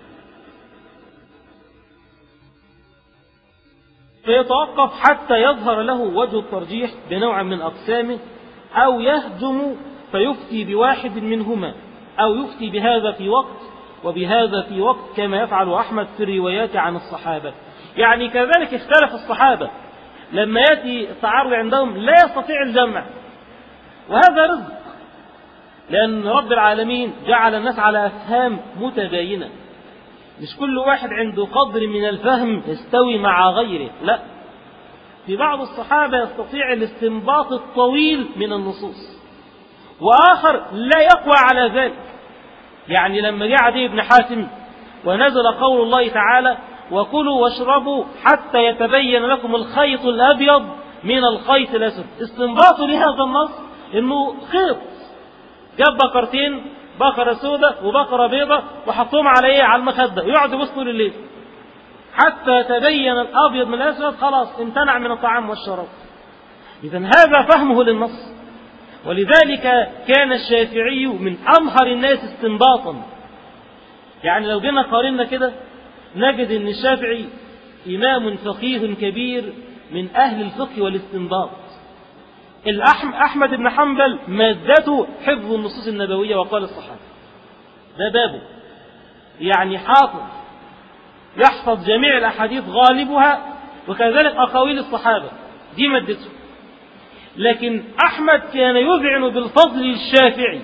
[SPEAKER 1] فيتوقف حتى يظهر له وجه الترجيح بنوع من أقسامه، أو يهجم فيفتي بواحد منهما، أو يفتي بهذا في وقت وبهذا في وقت، كما يفعل أحمد في الروايات عن الصحابة. يعني كذلك اختلف الصحابة، لما يأتي التعارض عندهم لا يستطيع الجمع، وهذا رزق، لأن رب العالمين جعل الناس على أفهام متباينة، مش كل واحد عنده قدر من الفهم يستوي مع غيره، لا، في بعض الصحابة يستطيع الاستنباط الطويل من النصوص، وآخر لا يقوى على ذلك. يعني لما جاء عدي بن حاتم ونزل قول الله تعالى: وكلوا واشربوا حتى يتبين لكم الخيط الأبيض من الخيط الأسود، استنباطه لهذا النص إنه خيط، جاب بقرتين، بقرة سوداء وبقرة بيضاء، وحطهم على المخدة، ويقعد يبص طول الليل حتى تبين الأبيض من الأسود، خلاص امتنع من الطعام والشراب. إذن هذا فهمه للنص. ولذلك كان الشافعي من أمهر الناس استنباطا. يعني لو جينا قارنا كده نجد أن الشافعي إمام فقيه كبير من أهل الفقه والاستنباط. أحمد بن حنبل مادته حفظ النصوص النبوية وقال الصحابة، ده بابه، يعني حافظ، يحفظ جميع الأحاديث غالبها، وكذلك أقاويل الصحابة، دي مادته. لكن أحمد كان يذعن بالفضل الشافعي،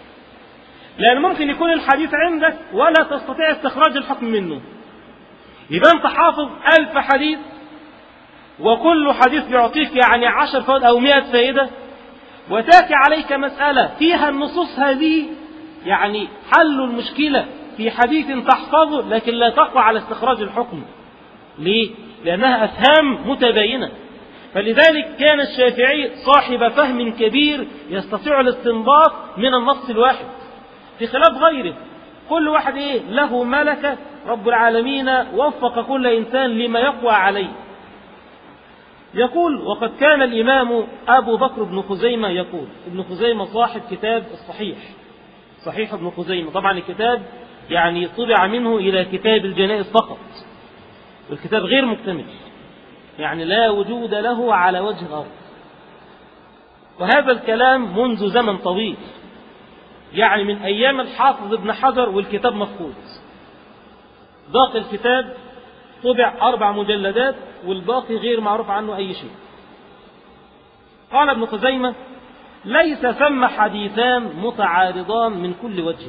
[SPEAKER 1] لأن ممكن يكون الحديث عندك ولا تستطيع استخراج الحكم منه، يبقى أنت حافظ 1000 حديث، وكل حديث بيعطيك يعني 10 فوائد أو 100 فائدة، وتأتي عليك مسألة فيها النصوص هذه، يعني حل المشكلة في حديث تحفظه لكن لا تقوى على استخراج الحكم. ليه؟ لأنها أفهام متباينة. فلذلك كان الشافعي صاحب فهم كبير يستطيع الاستنباط من النص الواحد، في خلاف غيره. كل واحد له ملكة، رب العالمين وفق كل إنسان لما يقوى عليه. يقول: وقد كان الإمام أبو بكر بن خزيمة يقول، ابن خزيمة صاحب كتاب الصحيح، صحيح ابن خزيمة، طبعا الكتاب يعني طبع منه إلى كتاب الجنائز فقط، والكتاب غير مكتمل، يعني لا وجود له على وجه الأرض. وهذا الكلام منذ زمن طويل، يعني من أيام الحافظ ابن حجر والكتاب مفقود. باقي الكتاب طبع 4 مجلدات، والباقي غير معروف عنه أي شيء. قال ابن خزيمة: ليس ثم حديثان متعارضان من كل وجه،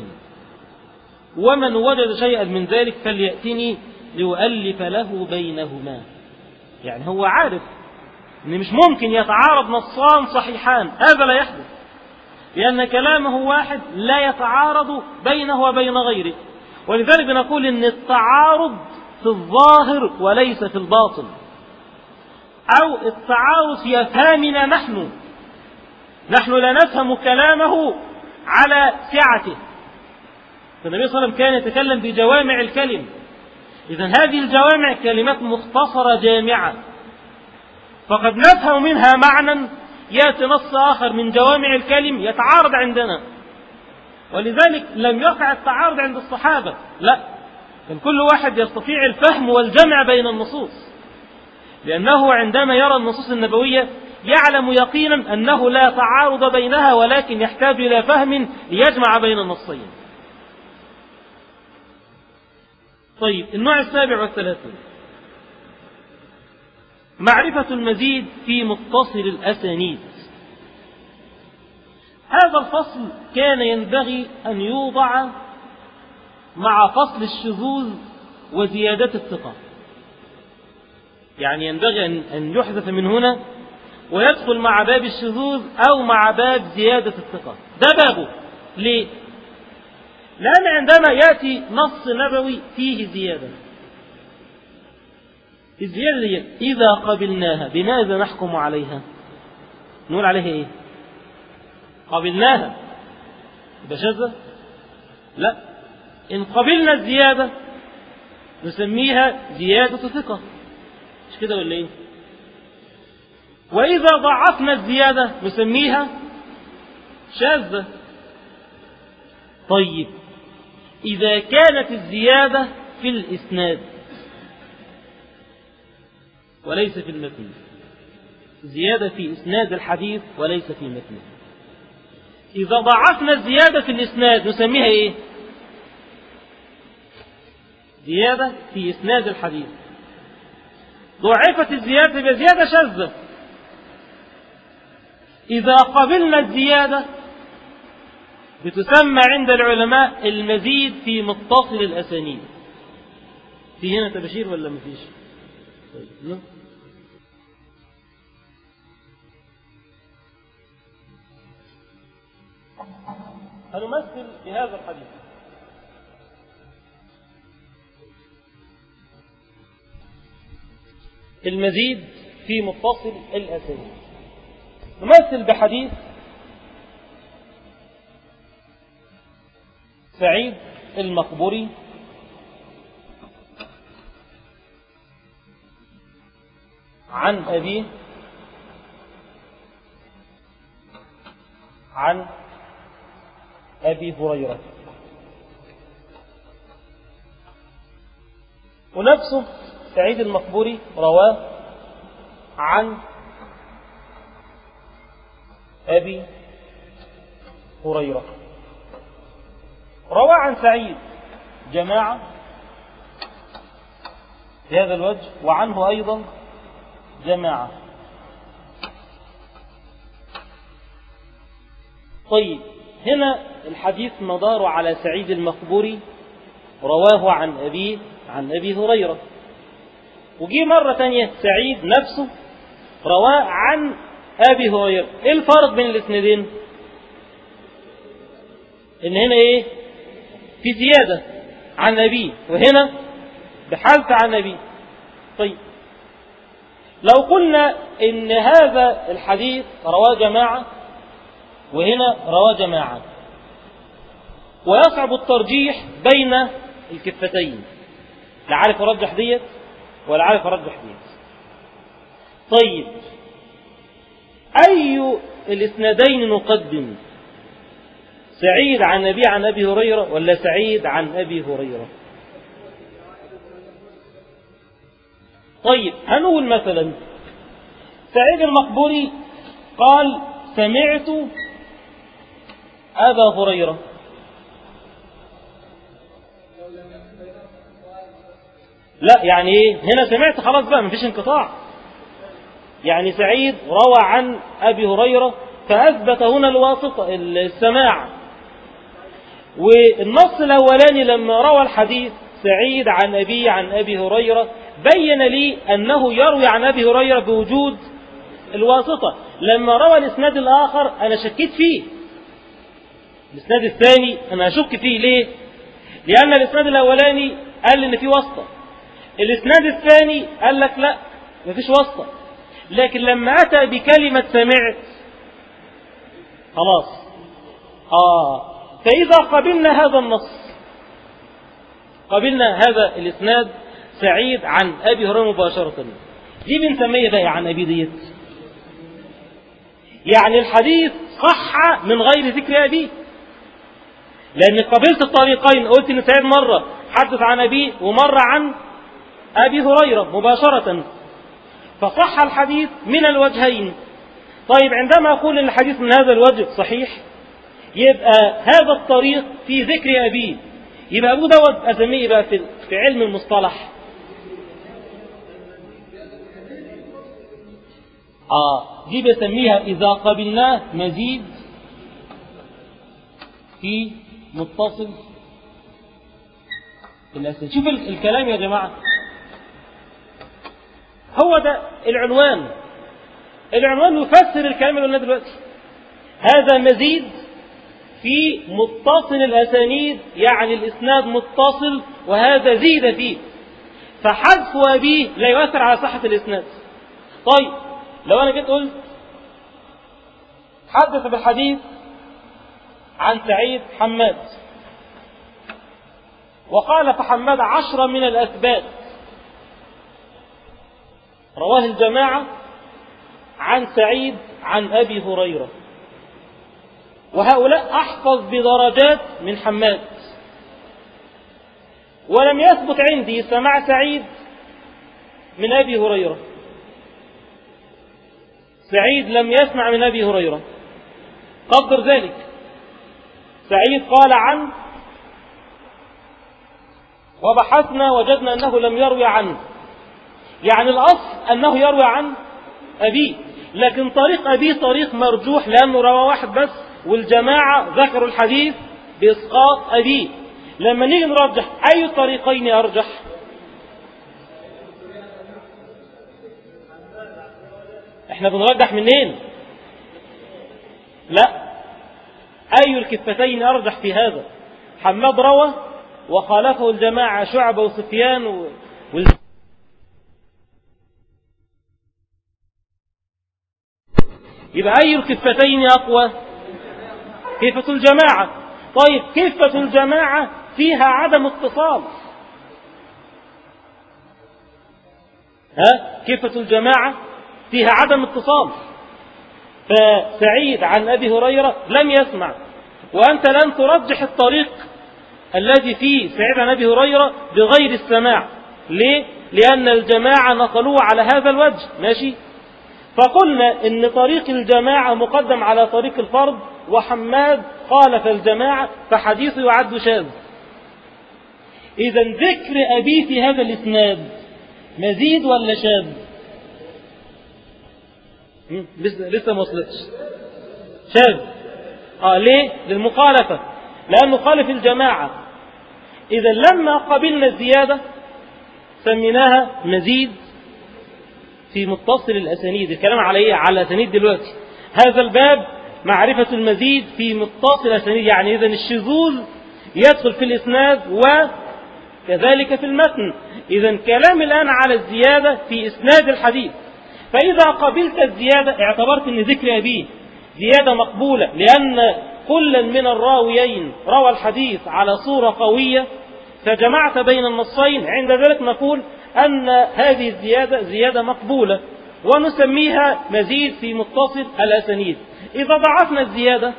[SPEAKER 1] ومن وجد شيئا من ذلك فليأتني لأؤلف له بينهما. يعني هو عارف أن مش ممكن يتعارض نصان صحيحان، هذا لا يحدث، لأن كلامه واحد لا يتعارض بينه وبين غيره. ولذلك نقول أن التعارض في الظاهر وليس في الباطن، أو التعارض في أفهامنا نحن لا نفهم كلامه على سعته. فالنبي صلى الله عليه وسلم كان يتكلم بجوامع الكلم، إذن هذه الجوامع كلمات مختصرة جامعة، فقد نفهم منها معنى يأتي نص آخر من جوامع الكلم يتعارض عندنا. ولذلك لم يقع التعارض عند الصحابة، لا، كان كل واحد يستطيع الفهم والجمع بين النصوص، لأنه عندما يرى النصوص النبوية يعلم يقينا أنه لا تعارض بينها، ولكن يحتاج إلى فهم ليجمع بين النصين. طيب، النوع 37 معرفة المزيد في متصل الأسانيد. هذا الفصل كان ينبغي أن يوضع مع فصل الشذوذ وزيادة الثقة، يعني ينبغي أن يحذف من هنا ويدخل مع باب الشذوذ أو مع باب زيادة الثقة، ده بابه. ليه؟ لأن عندما يأتي نص نبوي فيه زيادة، الزيادة دي إذا قبلناها بماذا نحكم عليها؟ نقول عليها إيه؟ قبلناها، يبقى شاذة؟ لا، إن قبلنا الزيادة نسميها زيادة ثقة، مش كده ولا إيه؟ وإذا ضعفنا الزيادة نسميها شاذة. طيب إذا كانت الزيادة في الإسناد وليس في المتن، زيادة في إسناد الحديث وليس في متنه، إذا ضعفنا الزيادة في الإسناد نسميها إيه؟ زيادة في إسناد الحديث. ضعفت الزيادة بزيادة شاذة. إذا قبلنا الزيادة بتسمى عند العلماء المزيد في متصل الأسانيد. في هنا تبشير ولا مفيش؟ طيب. هنمثل بهذا الحديث. المزيد في متصل الأسانيد. نمثل بحديث سعيد المقبري عن أبيه عن أبي هريرة، ونفسه سعيد المقبري رواه عن أبي هريرة. روى عن سعيد جماعة في هذا الوجه، وعنه أيضا جماعة. طيب هنا الحديث مدار على سعيد المقبري رواه عن أبيه عن أبي هريرة، وجي مرة تانية سعيد نفسه رواه عن أبي هريرة. إيه الفرق بين الاثنين؟ إن هنا إيه؟ في زيادة عن أبيه، وهنا بحذف عن أبيه. طيب لو قلنا إن هذا الحديث رواه جماعة وهنا رواه جماعة، ويصعب الترجيح بين الكفتين، لا عارف أرجح ديت ولا عارف أرجح ديت. طيب أي الإسنادين نقدم؟ سعيد عن أبي عن أبي هريرة ولا سعيد عن أبي هريرة؟ طيب هنقول مثلا سعيد المقبري قال سمعت أبا هريرة، لا يعني ايه هنا سمعت خلاص بقى مفيش انقطاع، يعني سعيد روى عن أبي هريرة فأثبت هنا الواسطة السماع. والنص الأولاني لما روى الحديث سعيد عن أبي عن أبي هريرة بين لي أنه يروي عن أبي هريرة بوجود الواسطة. لما روى الإسناد الآخر أنا شكيت فيه، الإسناد الثاني أنا أشك فيه. ليه؟ لأن الإسناد الأولاني قال إن فيه واسطة، الإسناد الثاني قال لك لا مفيش واسطة. لكن لما أتى بكلمة سمعت خلاص فإذا قبلنا هذا النص، قبلنا هذا الإسناد سعيد عن أبي هريرة مباشرة، دي بنسميه بقى عن أبي ديت، يعني الحديث صح من غير ذكر أبيه، لأن قبلت الطريقين، قلت إن سعيد مرة حدث عن أبيه ومرة عن أبي هريرة مباشرة، فصح الحديث من الوجهين. طيب عندما أقول إن الحديث من هذا الوجه صحيح، يبقى هذا الطريق في ذكر أبيه، يبقى أبو دوت أسميه بقى في علم المصطلح دي بسميها إذا قبلناه مزيد في متصل الأسد. شوف الكلام يا جماعة، هو ده العنوان يفسر الكلام اللي قلناه دلوقتي. هذا مزيد في متصل الأسانيد، يعني الإسناد متصل وهذا زيد فيه، فحذف أبيه لا يؤثر على صحة الإسناد. طيب لو أنا جيت قلت حدث بالحديث عن سعيد حماد، وقال فحماد 10 من الأثبات، رواه الجماعة عن سعيد عن أبي هريرة، وهؤلاء أحفظ بدرجات من حماد. ولم يثبت عندي سماع سعيد من أبي هريرة، سعيد لم يسمع من أبي هريرة. قدر ذلك، سعيد قال عن، وبحثنا وجدنا أنه لم يروي عنه، يعني الأصل أنه يروي عن أبيه، لكن طريق أبيه طريق مرجوح لأنه روى واحد بس، والجماعة ذكروا الحديث بإسقاط أبيه. لما نيجي نرجح أي الطريقين أرجح؟ احنا بنرجح منين؟ لا، أي الكفتين أرجح في هذا؟ حماد روى وخالفه الجماعة شعبة وسفيان يبقى أي الكفتين أقوى؟ كفة الجماعة. طيب كفة الجماعة فيها عدم اتصال، كفة الجماعة فيها عدم اتصال، فسعيد عن أبي هريرة لم يسمع، وأنت لن ترجح الطريق الذي فيه سعيد عن أبي هريرة بغير السماع. ليه؟ لأن الجماعة نقلوه على هذا الوجه، ماشي؟ فقلنا إن طريق الجماعة مقدم على طريق الفرد، وحماد خالف الجماعة فحديثه يعد شاذ. إذا ذكر أبي في هذا الإسناد مزيد ولا شاذ؟ لسه ما وصلتش. شاذ. ليه؟ للمخالفة، لأنه خالف الجماعة. إذا لما قبلنا الزيادة سميناها مزيد في متصل الأسانيد. الكلام على إيه؟ على الأسانيد دلوقتي. هذا الباب معرفة المزيد في متصل الأسانيد، يعني إذن الشذوذ يدخل في الإسناد وكذلك في المتن. إذن كلام الآن على الزيادة في إسناد الحديث. فإذا قبلت الزيادة اعتبرت أن ذكر أبيه زيادة مقبولة، لأن كل من الراويين روى الحديث على صورة قوية، فجمعت بين النصين. عند ذلك نقول أن هذه الزيادة زيادة مقبولة، ونسميها مزيد في متصل الأسانيد. إذا ضعفنا الزيادة،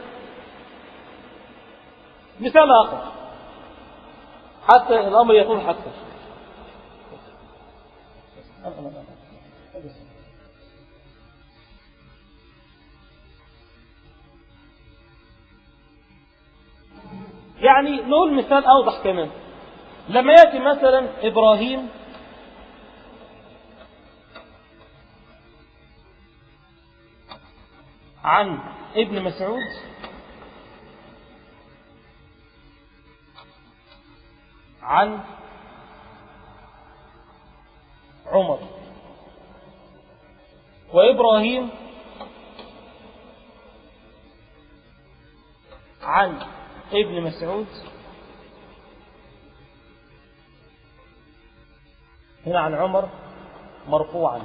[SPEAKER 1] مثال آخر حتى الأمر يتضح أكثر. يعني نقول مثال أوضح كمان. لما يأتي مثلا إبراهيم عن ابن مسعود عن عمر، وإبراهيم عن ابن مسعود هنا عن عمر مرفوعا.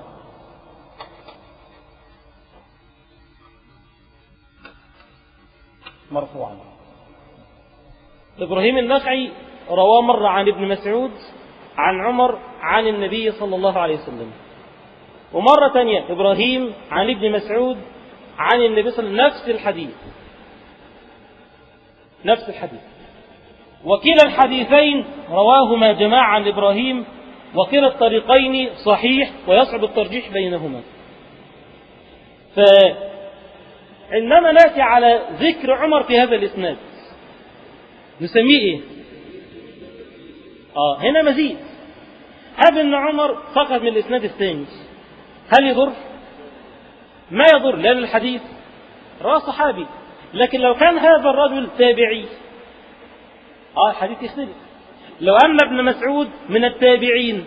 [SPEAKER 1] إبراهيم النخعي رواه مرة عن ابن مسعود عن عمر عن النبي صلى الله عليه وسلم، ومرة تانية إبراهيم عن ابن مسعود عن النبي صلى الله عليه وسلم، نفس الحديث. وكلا الحديثين رواهما جماعة عن إبراهيم، وكلا الطريقين صحيح ويصعب الترجيح بينهما. فعندما نأتي على ذكر عمر في هذا الإسناد نسميه إيه؟ هنا مزيد. هذا أن عمر فقط من الإسناد الثاني، هل يضر؟ ما يضر، لأن الحديث رواه صحابي. لكن لو كان هذا الرجل تابعي الحديث يختلف. لو أن ابن مسعود من التابعين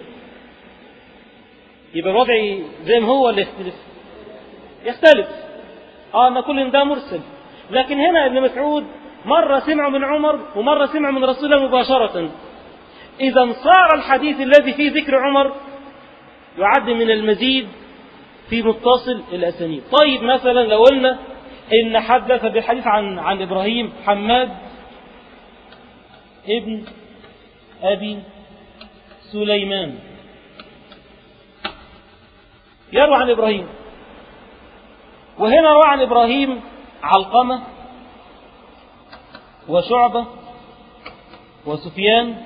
[SPEAKER 1] يبقى الوضع زي ما هو اللي يختلف. نقول إن ده مرسل. لكن هنا ابن مسعود مرة سمع من عمر ومرة سمع من رسول الله مباشرة. إذا صار الحديث الذي فيه ذكر عمر يعد من المزيد في متصل الأسانيد. طيب مثلا لو قلنا إن حدث بالحديث عن إبراهيم حماد ابن أبي سليمان يروى عن إبراهيم، وهنا روى عن إبراهيم علقمة وشعبة وسفيان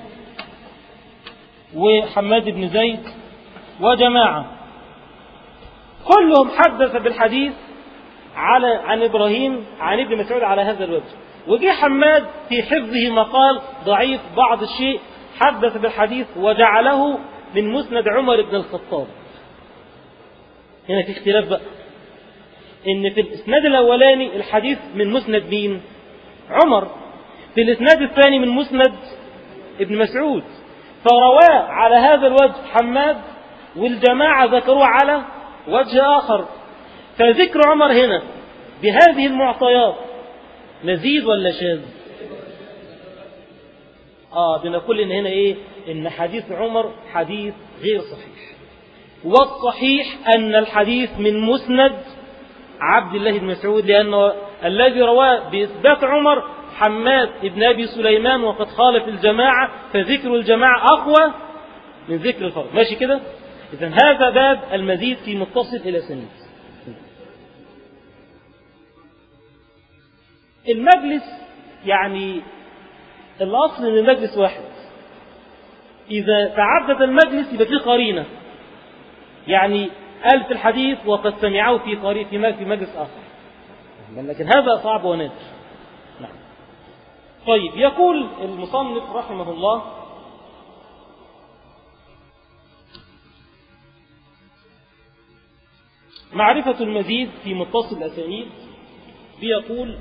[SPEAKER 1] وحماد بن زيد وجماعة كلهم حدث بالحديث عن إبراهيم عن ابن مسعود على هذا الوجه. وجي حماد في حفظه مقال ضعيف بعض الشيء، حدث بالحديث وجعله من مسند عمر بن الخطاب. هنا في اختلاف بقى، ان في الاسناد الاولاني الحديث من مسند مين؟ عمر. في الاسناد الثاني من مسند ابن مسعود، فرواه على هذا الوجه حماد والجماعة ذكروه على وجه آخر. فذكر عمر هنا بهذه المعطيات مزيد ولا شاذ؟ بنقول ان هنا ايه؟ ان حديث عمر حديث غير صحيح. والصحيح ان الحديث من مسند عبد الله بن مسعود، لانه الذي رواه باثبات عمر حماد بن ابي سليمان وقد خالف الجماعه، فذكر الجماعه اقوى من ذكر الفرد. ماشي كده؟ اذا هذا باب المزيد في متصل الى سند. المجلس يعني الاصل ان المجلس واحد، اذا تعدد المجلس يبقى فيه قرينه، يعني قال في الحديث وقد سمعه في مجلس آخر، لكن هذا صعب ونادر. نعم. طيب، يقول المصنف رحمه الله: معرفة المزيد في متصل الأسانيد، بيقول: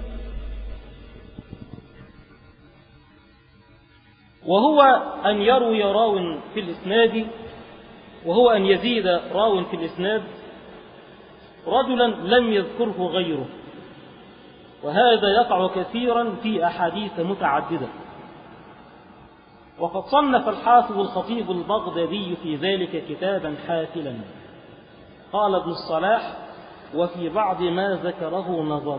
[SPEAKER 1] وهو أن يروي راو في الإسناد، وهو أن يزيد راو في الإسناد رجلا لم يذكره غيره، وهذا يقع كثيرا في أحاديث متعددة. وقد صنف الحافظ الخطيب البغدادي في ذلك كتابا حافلا. قال ابن الصلاح: وفي بعض ما ذكره نظر.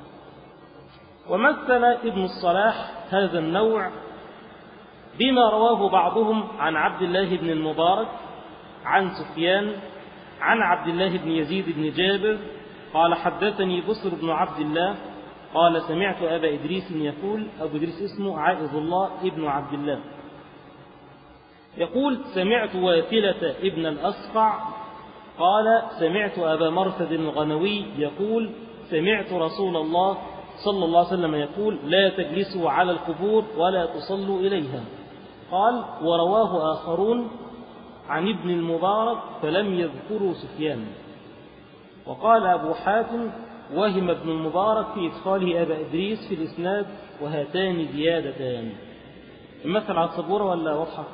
[SPEAKER 1] ومثل ابن الصلاح هذا النوع بما رواه بعضهم عن عبد الله بن المبارك عن سفيان عن عبد الله بن يزيد بن جابر قال: حدثني بصر بن عبد الله قال: سمعت أبا إدريس يقول، أبو إدريس اسمه عائذ الله ابن عبد الله، يقول: سمعت واثلة ابن الأصقع قال: سمعت أبا مرثد الغنوي يقول: سمعت رسول الله صلى الله عليه وسلم يقول: لا تجلسوا على القبور ولا تصلوا إليها. قال: ورواه آخرون عن ابن المبارك فلم يذكروا سفيان. وقال أبو حاتم: وهم ابن المبارك في إدخاله أبا إدريس في الإسناد، وهاتان زيادتان. المثل على الصبورة ولا واضحة؟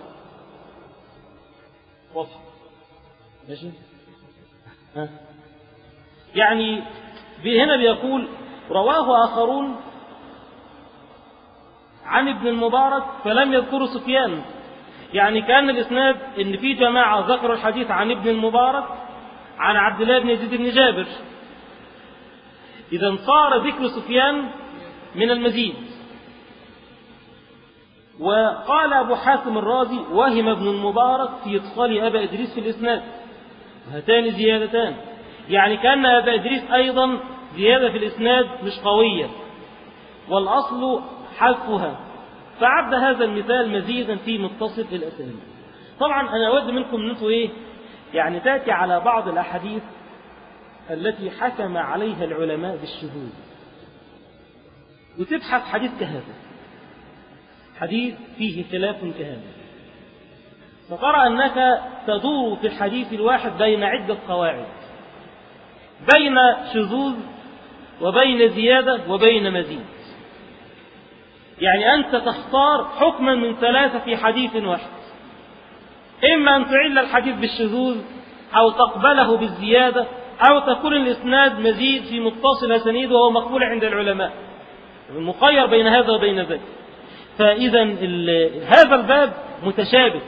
[SPEAKER 1] واضحة. ماشي؟ يعني هنا بيقول: رواه آخرون عن ابن المبارك فلم يذكروا سفيان، يعني كان الإسناد إن في جماعة ذكروا الحديث عن ابن المبارك عن عبد الله بن يزيد بن جابر، إذا صار ذكر سفيان من المزيد. وقال أبو حاتم الرازي: وهم ابن المبارك في إدخال أبا إدريس في الإسناد، وهاتان زيادتان، يعني كان أبا إدريس أيضا زيادة في الإسناد مش قوية، والأصل حذفها، فعد هذا المثال مزيدا في متصل الأسانيد. طبعا أنا أود منكم أن أنتوا يعني تأتي على بعض الأحاديث التي حكم عليها العلماء بالشذوذ، وتبحث حديث كهذا، حديث فيه خلاف كهذا، فترى أنك تدور في الحديث الواحد بين عدة قواعد، بين شذوذ وبين زيادة وبين مزيد. يعني أنت تختار حكما من ثلاثة في حديث واحد، إما أن تعل الحديث بالشذوذ، أو تقبله بالزيادة، أو تكون الإسناد مزيد في متصل أسانيد وهو مقبول عند العلماء، المخير بين هذا وبين ذاك. فإذا هذا الباب متشابك،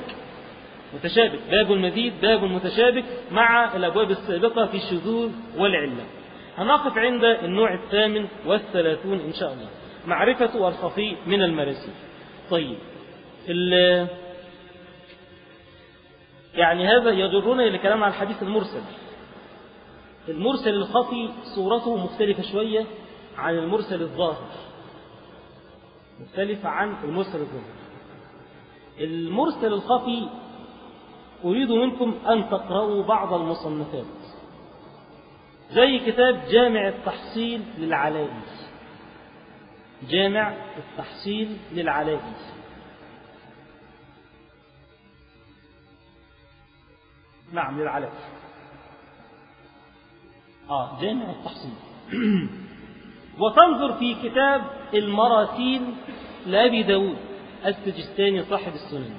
[SPEAKER 1] باب المزيد باب متشابك مع الأبواب السابقة في الشذوذ والعلة. هنقف عند النوع 38 إن شاء الله، معرفة الخفي من المراسيل. طيب يعني هذا يجرنا إلى كلام عن الحديث المرسل. المرسل الخفي صورته مختلفة شوية عن المرسل الظاهر، مختلفة عن المرسل الظاهر. المرسل الخفي أريد منكم أن تقرأوا بعض المصنفات، زي كتاب جامع التحصيل للعلائي. جامع التحصيل للعلائي، نعم للعلائي، جامع التحصيل. وتنظر في كتاب المراسيل لأبي داود السجستاني صاحب السنن.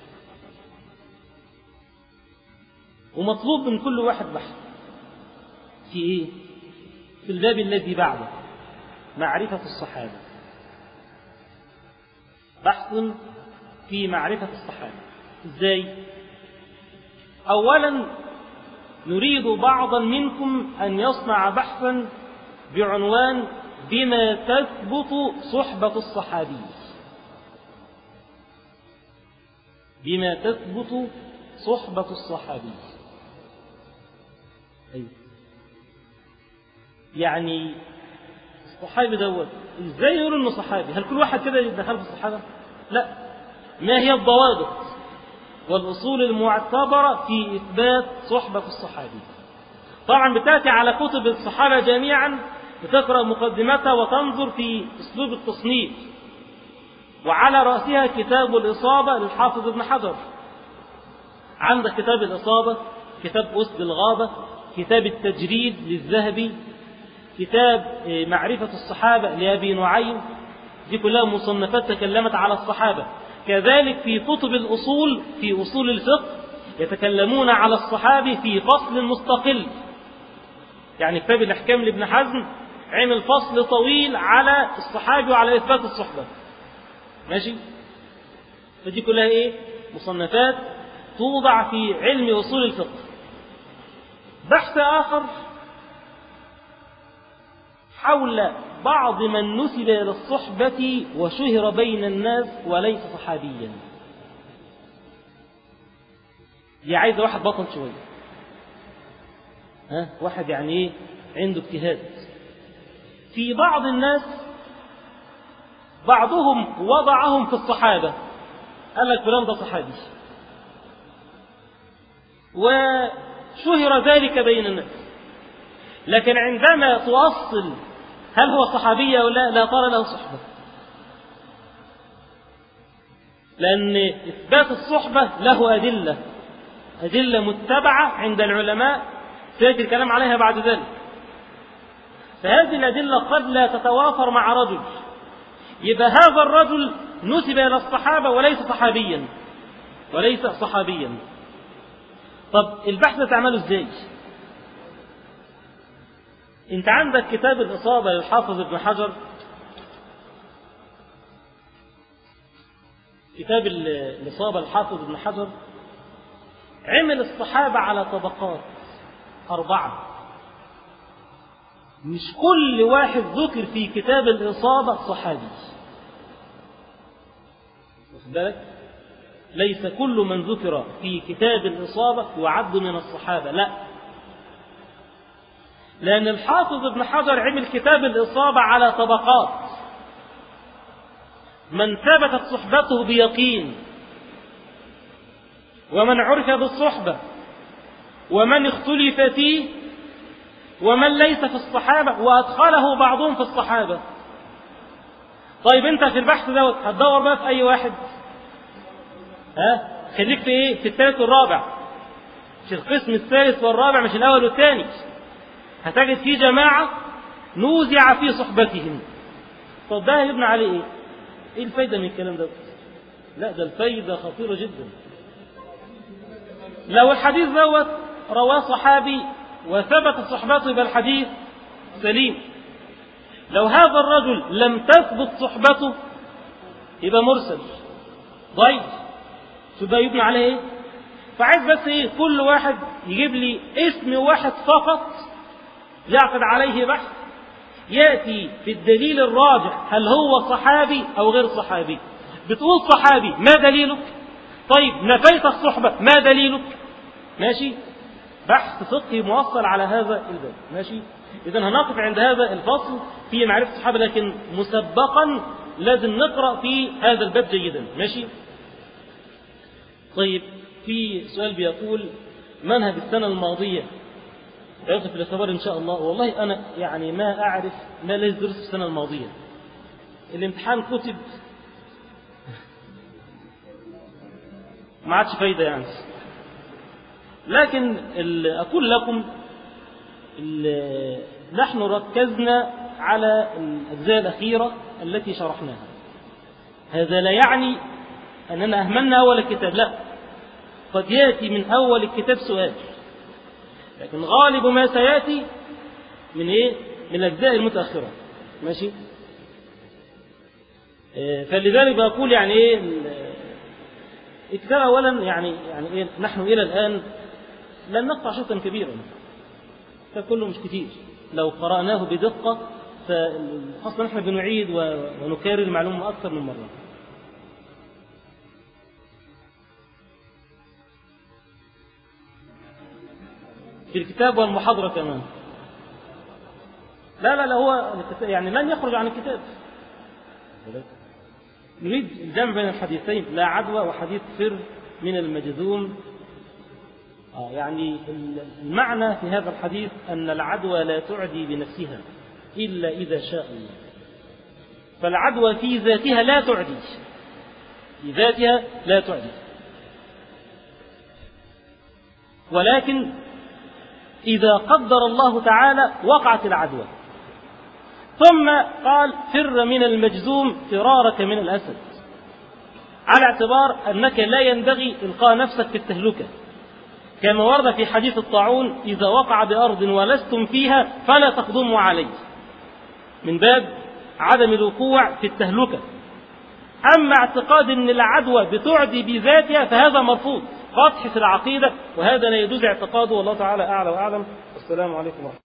[SPEAKER 1] ومطلوب من كل واحد بحث في إيه؟ في الباب الذي بعده، معرفة الصحابة. بحث في معرفة الصحابة إزاي؟ أولا نريد بعضا منكم أن يصنع بحثا بعنوان بما تثبت صحبة الصحابي. بما تثبت صحبة الصحابي. أيوه. يعني الصحابي دوت ازاي يقول انه صحابي؟ هل كل واحد كده يدخل في الصحابة؟ لا. ما هي الضوابط والأصول المعتبرة في إثبات صحبة الصحابي؟ طبعا بتأتي على كتب الصحابة جميعا، بتقرأ مقدمتها وتنظر في أسلوب التصنيف، وعلى رأسها كتاب الإصابة للحافظ ابن حجر. عندك كتاب الإصابة، كتاب أسد الغابة، كتاب التجريد للذهبي، كتاب معرفة الصحابة لأبي نعيم. دي كلها مصنفات تكلمت على الصحابة. كذلك في كتب الأصول، في أصول الفقه يتكلمون على الصحابي في فصل مستقل. يعني كتاب الأحكام لابن حزم عمل فصل طويل على الصحابي وعلى إثبات الصحبة. ماشي؟ فدي كلها إيه؟ مصنفات توضع في علم أصول الفقه. بحث آخر حول بعض من نسب إلى الصحبة وشهر بين الناس وليس صحابيا. دي عايزة واحد بطل شوية، واحد يعني إيه؟ عنده اجتهاد. في بعض الناس بعضهم وضعهم في الصحابة، قال لك فلان ده صحابي، وشهر ذلك بين الناس، لكن عندما توصل هل هو صحابي أو لا ترى له صحبة، لأن إثبات الصحبة له أدلة متبعة عند العلماء، سيأتي الكلام عليها بعد ذلك. فهذه الأدلة قد لا تتوافر مع رجل، يبقى هذا الرجل نسب إلى الصحابة وليس صحابيا. طب البحث تعمله ازاي؟ انت عندك كتاب الإصابة للحافظ ابن حجر، كتاب الإصابة للحافظ ابن حجر عمل الصحابة على طبقات 4. مش كل واحد ذكر في كتاب الإصابة صحابي، واخد بالك؟ ليس كل من ذكر في كتاب الإصابة يعد من الصحابة، لا، لأن الحافظ ابن حجر عمل كتاب الإصابة على طبقات. من ثبتت صحبته بيقين، ومن عرف بالصحبة، ومن اختلف فيه، ومن ليس في الصحابة وأدخله بعضهم في الصحابة. طيب أنت في البحث دوت هتدور بقى في أي واحد؟ خليك في إيه؟ في الثالث والرابع، في القسم الثالث والرابع، مش الأول والثاني. هتجد في جماعة نوزع في صحبتهم. طب ده يبنى عليه إيه الفايدة من الكلام ده؟ لا، ده الفايدة خطيرة جدا. لو الحديث دوت رواه صحابي وثبت صحبته يبقى الحديث سليم. لو هذا الرجل لم تثبت صحبته يبقى مرسل ضعيف. شو ده يبنى عليه إيه؟ فعايز بس إيه؟ كل واحد يجيب لي اسم واحد فقط يعقد عليه بحث، يأتي في الدليل الراجح هل هو صحابي أو غير صحابي. بتقول صحابي، ما دليلك؟ طيب نفيت الصحبة، ما دليلك؟ ماشي، بحث فقهي موصل على هذا الباب. ماشي، إذن هنقف عند هذا الفصل في معرفة الصحابة، لكن مسبقا لازم نقرأ في هذا الباب جيدا. ماشي. طيب، في سؤال بيقول منهج السنة الماضية يقف في الاختبار إن شاء الله. والله أنا يعني ما أعرف ما الذي درس في السنة الماضية. الامتحان كتب ما عادش فايدة يعني. لكن أقول لكم نحن ركزنا على الأجزاء الأخيرة التي شرحناها. هذا لا يعني أننا أهملنا أول الكتاب، لا، قد يأتي من أول الكتاب سؤال، لكن غالب ما سيأتي من من الأجزاء المتأخرة. ماشي. فلذلك بقول يعني الكتاب أولا يعني نحن إلى الآن لن نقطع شوطا كبيرا، فكله مش كتير لو قرأناه بدقة، فخاصة نحن بنعيد ونكرر المعلومة أكثر من مرة. في الكتاب والمحاضرة كمان. لا هو يعني لن يخرج عن الكتاب. نريد الجمع بين الحديثين، لا عدوى وحديث فر من المجذوم. يعني المعنى في هذا الحديث أن العدوى لا تعدي بنفسها إلا إذا شاء الله. فالعدوى في ذاتها لا تعدي، في ذاتها لا تعدي، ولكن إذا قدر الله تعالى وقعت العدوى. ثم قال فر من المجذوم فرارك من الأسد، على اعتبار أنك لا ينبغي إلقاء نفسك في التهلكة، كما ورد في حديث الطاعون إذا وقع بأرض ولستم فيها فلا تقدموا عليه، من باب عدم الوقوع في التهلكة. أما اعتقاد أن العدوى بتعدي بذاتها فهذا مرفوض قطعي في العقيدة، وهذا لا يجوز اعتقاده، والله تعالى أعلى وأعلم. السلام عليكم ورحمة الله.